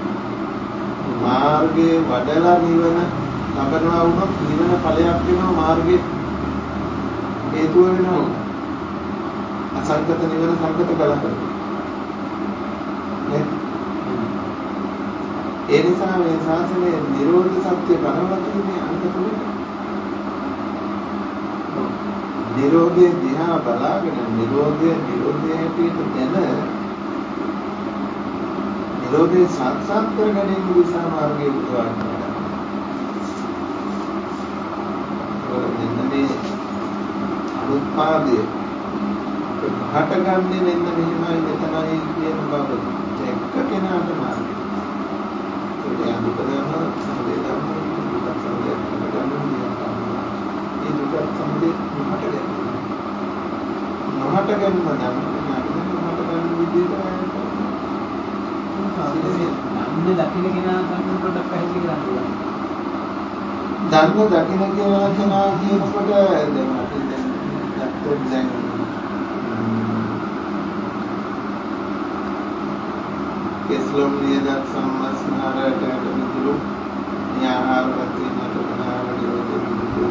මාර්ගයේ වඩලා නිවන ලබනවා වුණොත් නිවන ඵලයක් වෙනවා මාර්ගයේ හේතුව වෙනවා. අසංකත නිවන සංකත කලකට. ඒ නිසා මේ ශාසනයේ නිරෝධ සත්‍ය බලවත් තියෙන්නේ අන්ත තුනට. නිරෝධයේ දිහා බලාගෙන නිරෝධයේ නිරෝධයේ හැටියට දැන නිරෝධයේ සාක්ෂාත් කර ගැනීම දිසා මාර්ගයේ උදවා ගන්නවා. මෙන්න මේ අනුත්පාදයේ හටගන්නේ මෙන්න මෙහිමයි මෙතනයි කියන බව දැක්ක කෙනාට මාර්ගය. ඒ අනුකරණ සංවේදන දුක සංවේදන කරගන්න ඒ දුක සම්පේ නොහට ගැනීම. නොහට ගැනීම නම් නොහට ගන්න විදිහට අන්න දකින්න කෙනා සම්පූර්ණ පොඩ්ඩක් පැහැදිලි කරන්න ඕන. ධර්ම දකින්න කියලා කෙනා කියනකොට දැන් අපි දැන් ගත්තොත් දැන් කෙස්ලොම් නියද සම්මස්නාරයට මිදුළු න්‍යාහාර වතිනට කනාවට යොදෙන්නේ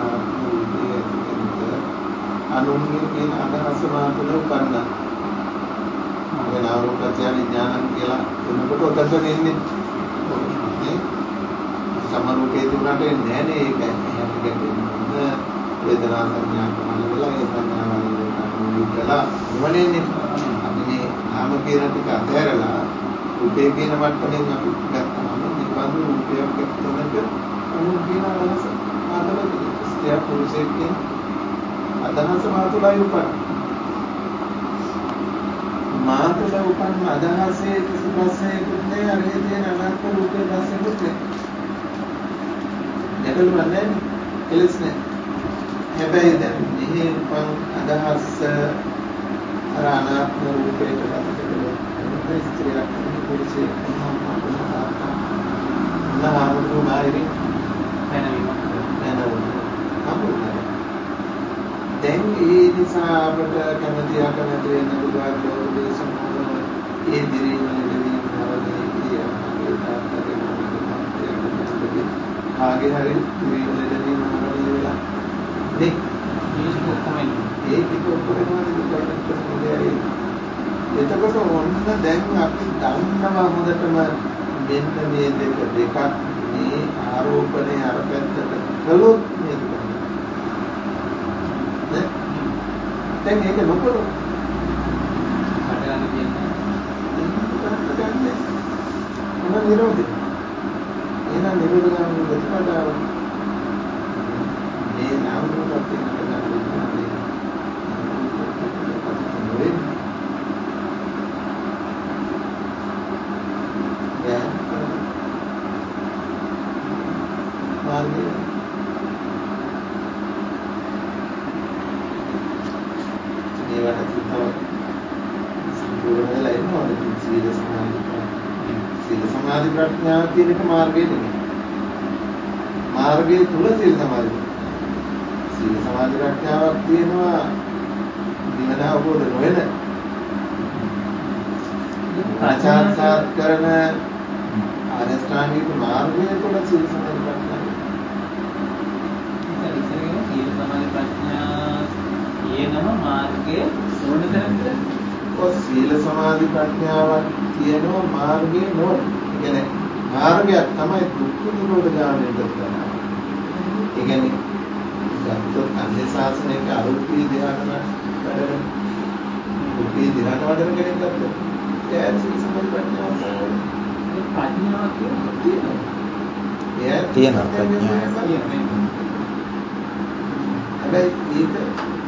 අනුන්ගේ කියන අදහස මාතුල උපන්නා. ඒ නාමපත්‍ය විඥානං කියලා එනකොට උදට වෙන්නේ. නේ? සමරූපේ තුනට එන්නේ නැහැ ඒක. එහෙම ගැටෙන්නේ. වේදනා සංඥා කරන වෙලාව ඒ සංඥාවල් වලට නිවනන්නේ. අපි මේ නාම කියන ටික අතහැරලා රූපේ කියන මට්ටමින් අපි ගත්තාම නිවන් රූපයක් එක්තැනක අනුන් කියන අදහස මාතල ස්ත්‍රිය පුරුෂයෙක් කියන අදහස මාතුලයි උපන්. මාතුල උපන් අදහසේ කිසි ප්‍රශ්නයකුත් නැහැ. අරේ තියෙන අනාත්ම රූපේ ප්‍රශ්නකුත් නැහැ. ගැටලුවක් නැහැ. කෙලස් නැහැ. හැබැයි දැන් මෙහි උපන් අදහස අර අනාත්ම රූපයට පසුතල ස්ත්‍රියක් පුරුෂයෙක් නහාමුදුරු මායිරි පැනවීම පැනවීම දැන් ඒ නිසා අපට කැමැති අකමැති වෙන බුදුහාම ලෝක දේශනාව ඒ දිරිම නිදීම නරදී ආගේ හරි දිරිම නිදීම නරදී වෙලා නේ මේක කොහොමද ඒක කොහොමද කියන්නේ එතකොට ඔන්න දැන් අපි දන්නවා හොඳටම මෙන්න මේ දෙක දෙකක් මේ ආරෝපණය අර පැත්තට කළොත් මේක නේ දැන් ඒක නොකරොත් හටගන්න දෙන්නේ මොන නිරෝධය එන නිරෝධ ගාමී ප්‍රතිපදාව මේ නාම රූපත් වෙනට ගන්න මාර්ගය මේවට තව සම්පූර්ණ වෙලා ඉන්නවා සීල සමාධි සීල සමාධි ප්‍රඥා කියන එක මාර්ගයේ නෙමෙයි. මාර්ගයේ තුල සීල සමාධි සීල සමාධි ප්‍රඥාවක් තියෙනවා නිවන අවබෝධ නොවන ආචාර්යසත් කරන ආරෂ්ඨාංගික මාර්ගයේ තුල සීල සමාධි ප්‍රඥා ඉතින් සීල සමාධි ප්‍රඥා කියනම මාර්ගයේ ඕන තරම්ද ඔය සීල සමාධි ප්‍රඥාවක් තියෙනවා මාර්ගයේ නෝන. ඒ කියන්නේ මාර්ගයක් තමයි දුක්ඛ නිරෝධ ගාමී කරනවා. ඒ කියන්නේ ගත්තොත් අන්‍ය ශාසනයක අරුප්පී ධ්‍යාන වැඩන දුක්ඛී ධ්‍යාන වඩන කෙනෙක් ගත්තොත් ඒ සීල සමාධි ප්‍රඥාව ප්‍රඥාවක් කියන්නේ ඒ තියෙන ප්‍රඥාව. හැබැයි ඒක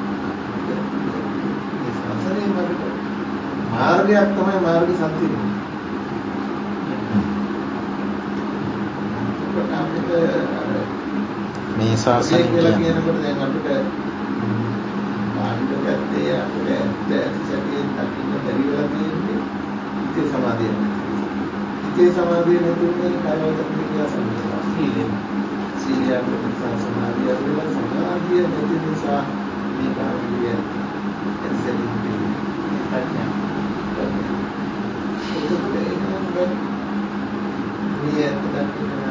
මාර්ගයක් තමයි මාර්ග සත්‍යය. මේ ශාසනය කියනකොට දැන් අපිට මාර්ග පැත්තේ අපිට ඇත්තටම දකින්න බැරි වෙලා තියෙන්නේ ඉති සමාධිය. ඉති සමාධිය නෙතුනේ කායවද කියලා සම්පූර්ණ සීලය. සීලය අපිට සමාධිය වල සමාධිය නැති නිසා මේ කාර්යය එතෙන්දී ප්‍රඥා. එතකොට මේ සීලය ඇත්තට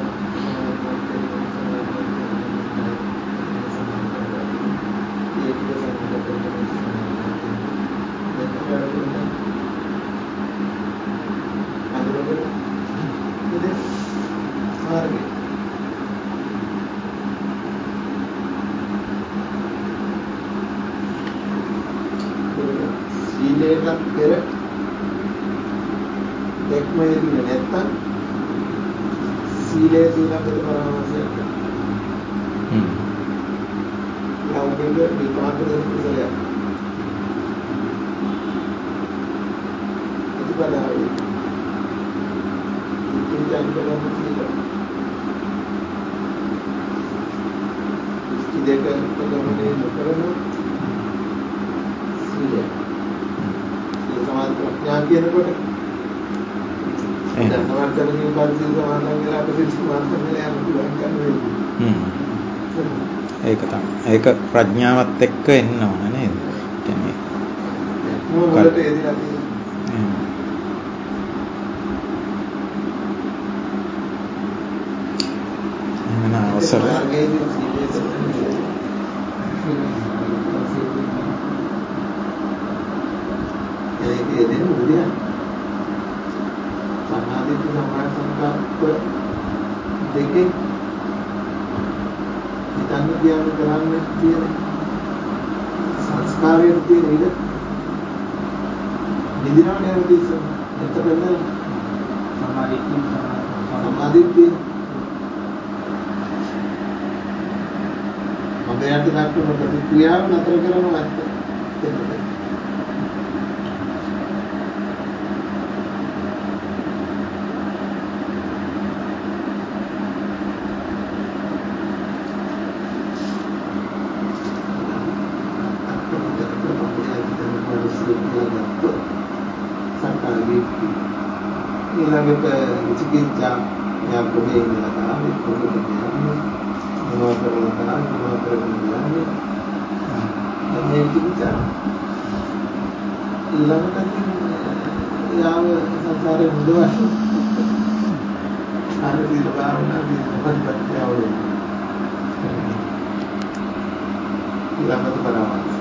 සීලයට පෙර දැක්ම යෙදුනේ නැත්තම් සීලය සීලකට පරමාවසයක් හ්ම් ලෞකික විපාක දෙක කුසලයක් ප්‍රතිපදාවයි ඉතින් කරන සීල ඉස්තිදේක ප්‍රගමනේ නොකරන සීලය සීල සමාධි ප්‍රඥා කියනකොට දැන් නවත්තන්නේ පරිදි සමාධි වෙලා අපිට සමාධි වෙලා යන්න පුළුවන් කන්නේ හ්ම් ඒක තමයි ඒක ප්‍රඥාවත් එක්ක එන්න ඕන නේද කියන්නේ මොකද එදිලා තියෙන්නේ එහෙනම් අවසර ඒ දෙන්න උදේ සමාධි සමාධි සංකල්ප දෙකේ හිතන්න කියන කරන්නේ තියෙන සංස්කාරයේ තියෙන ඉඩ නිදිනවනේ අවදීස එතකොට සමාධි සමාධිය මගයන්ට දක්වන ප්‍රතික්‍රියාව නතර කරනවා ඇත්ත එතකොට ඊළඟට විචිකිච්ඡා යා කොහේ ඉඳලා තාම කොහොමද කියන්නේ මොනවා කරලා තාම මොනවා කරගෙන යන්නේ මේ විචිකිච්ඡා ඊළඟට යාව සංසාරේ මුදවන්නේ අර දින භාවනා දින පරිපත්‍යවල ඊළඟට පරමාර්ථ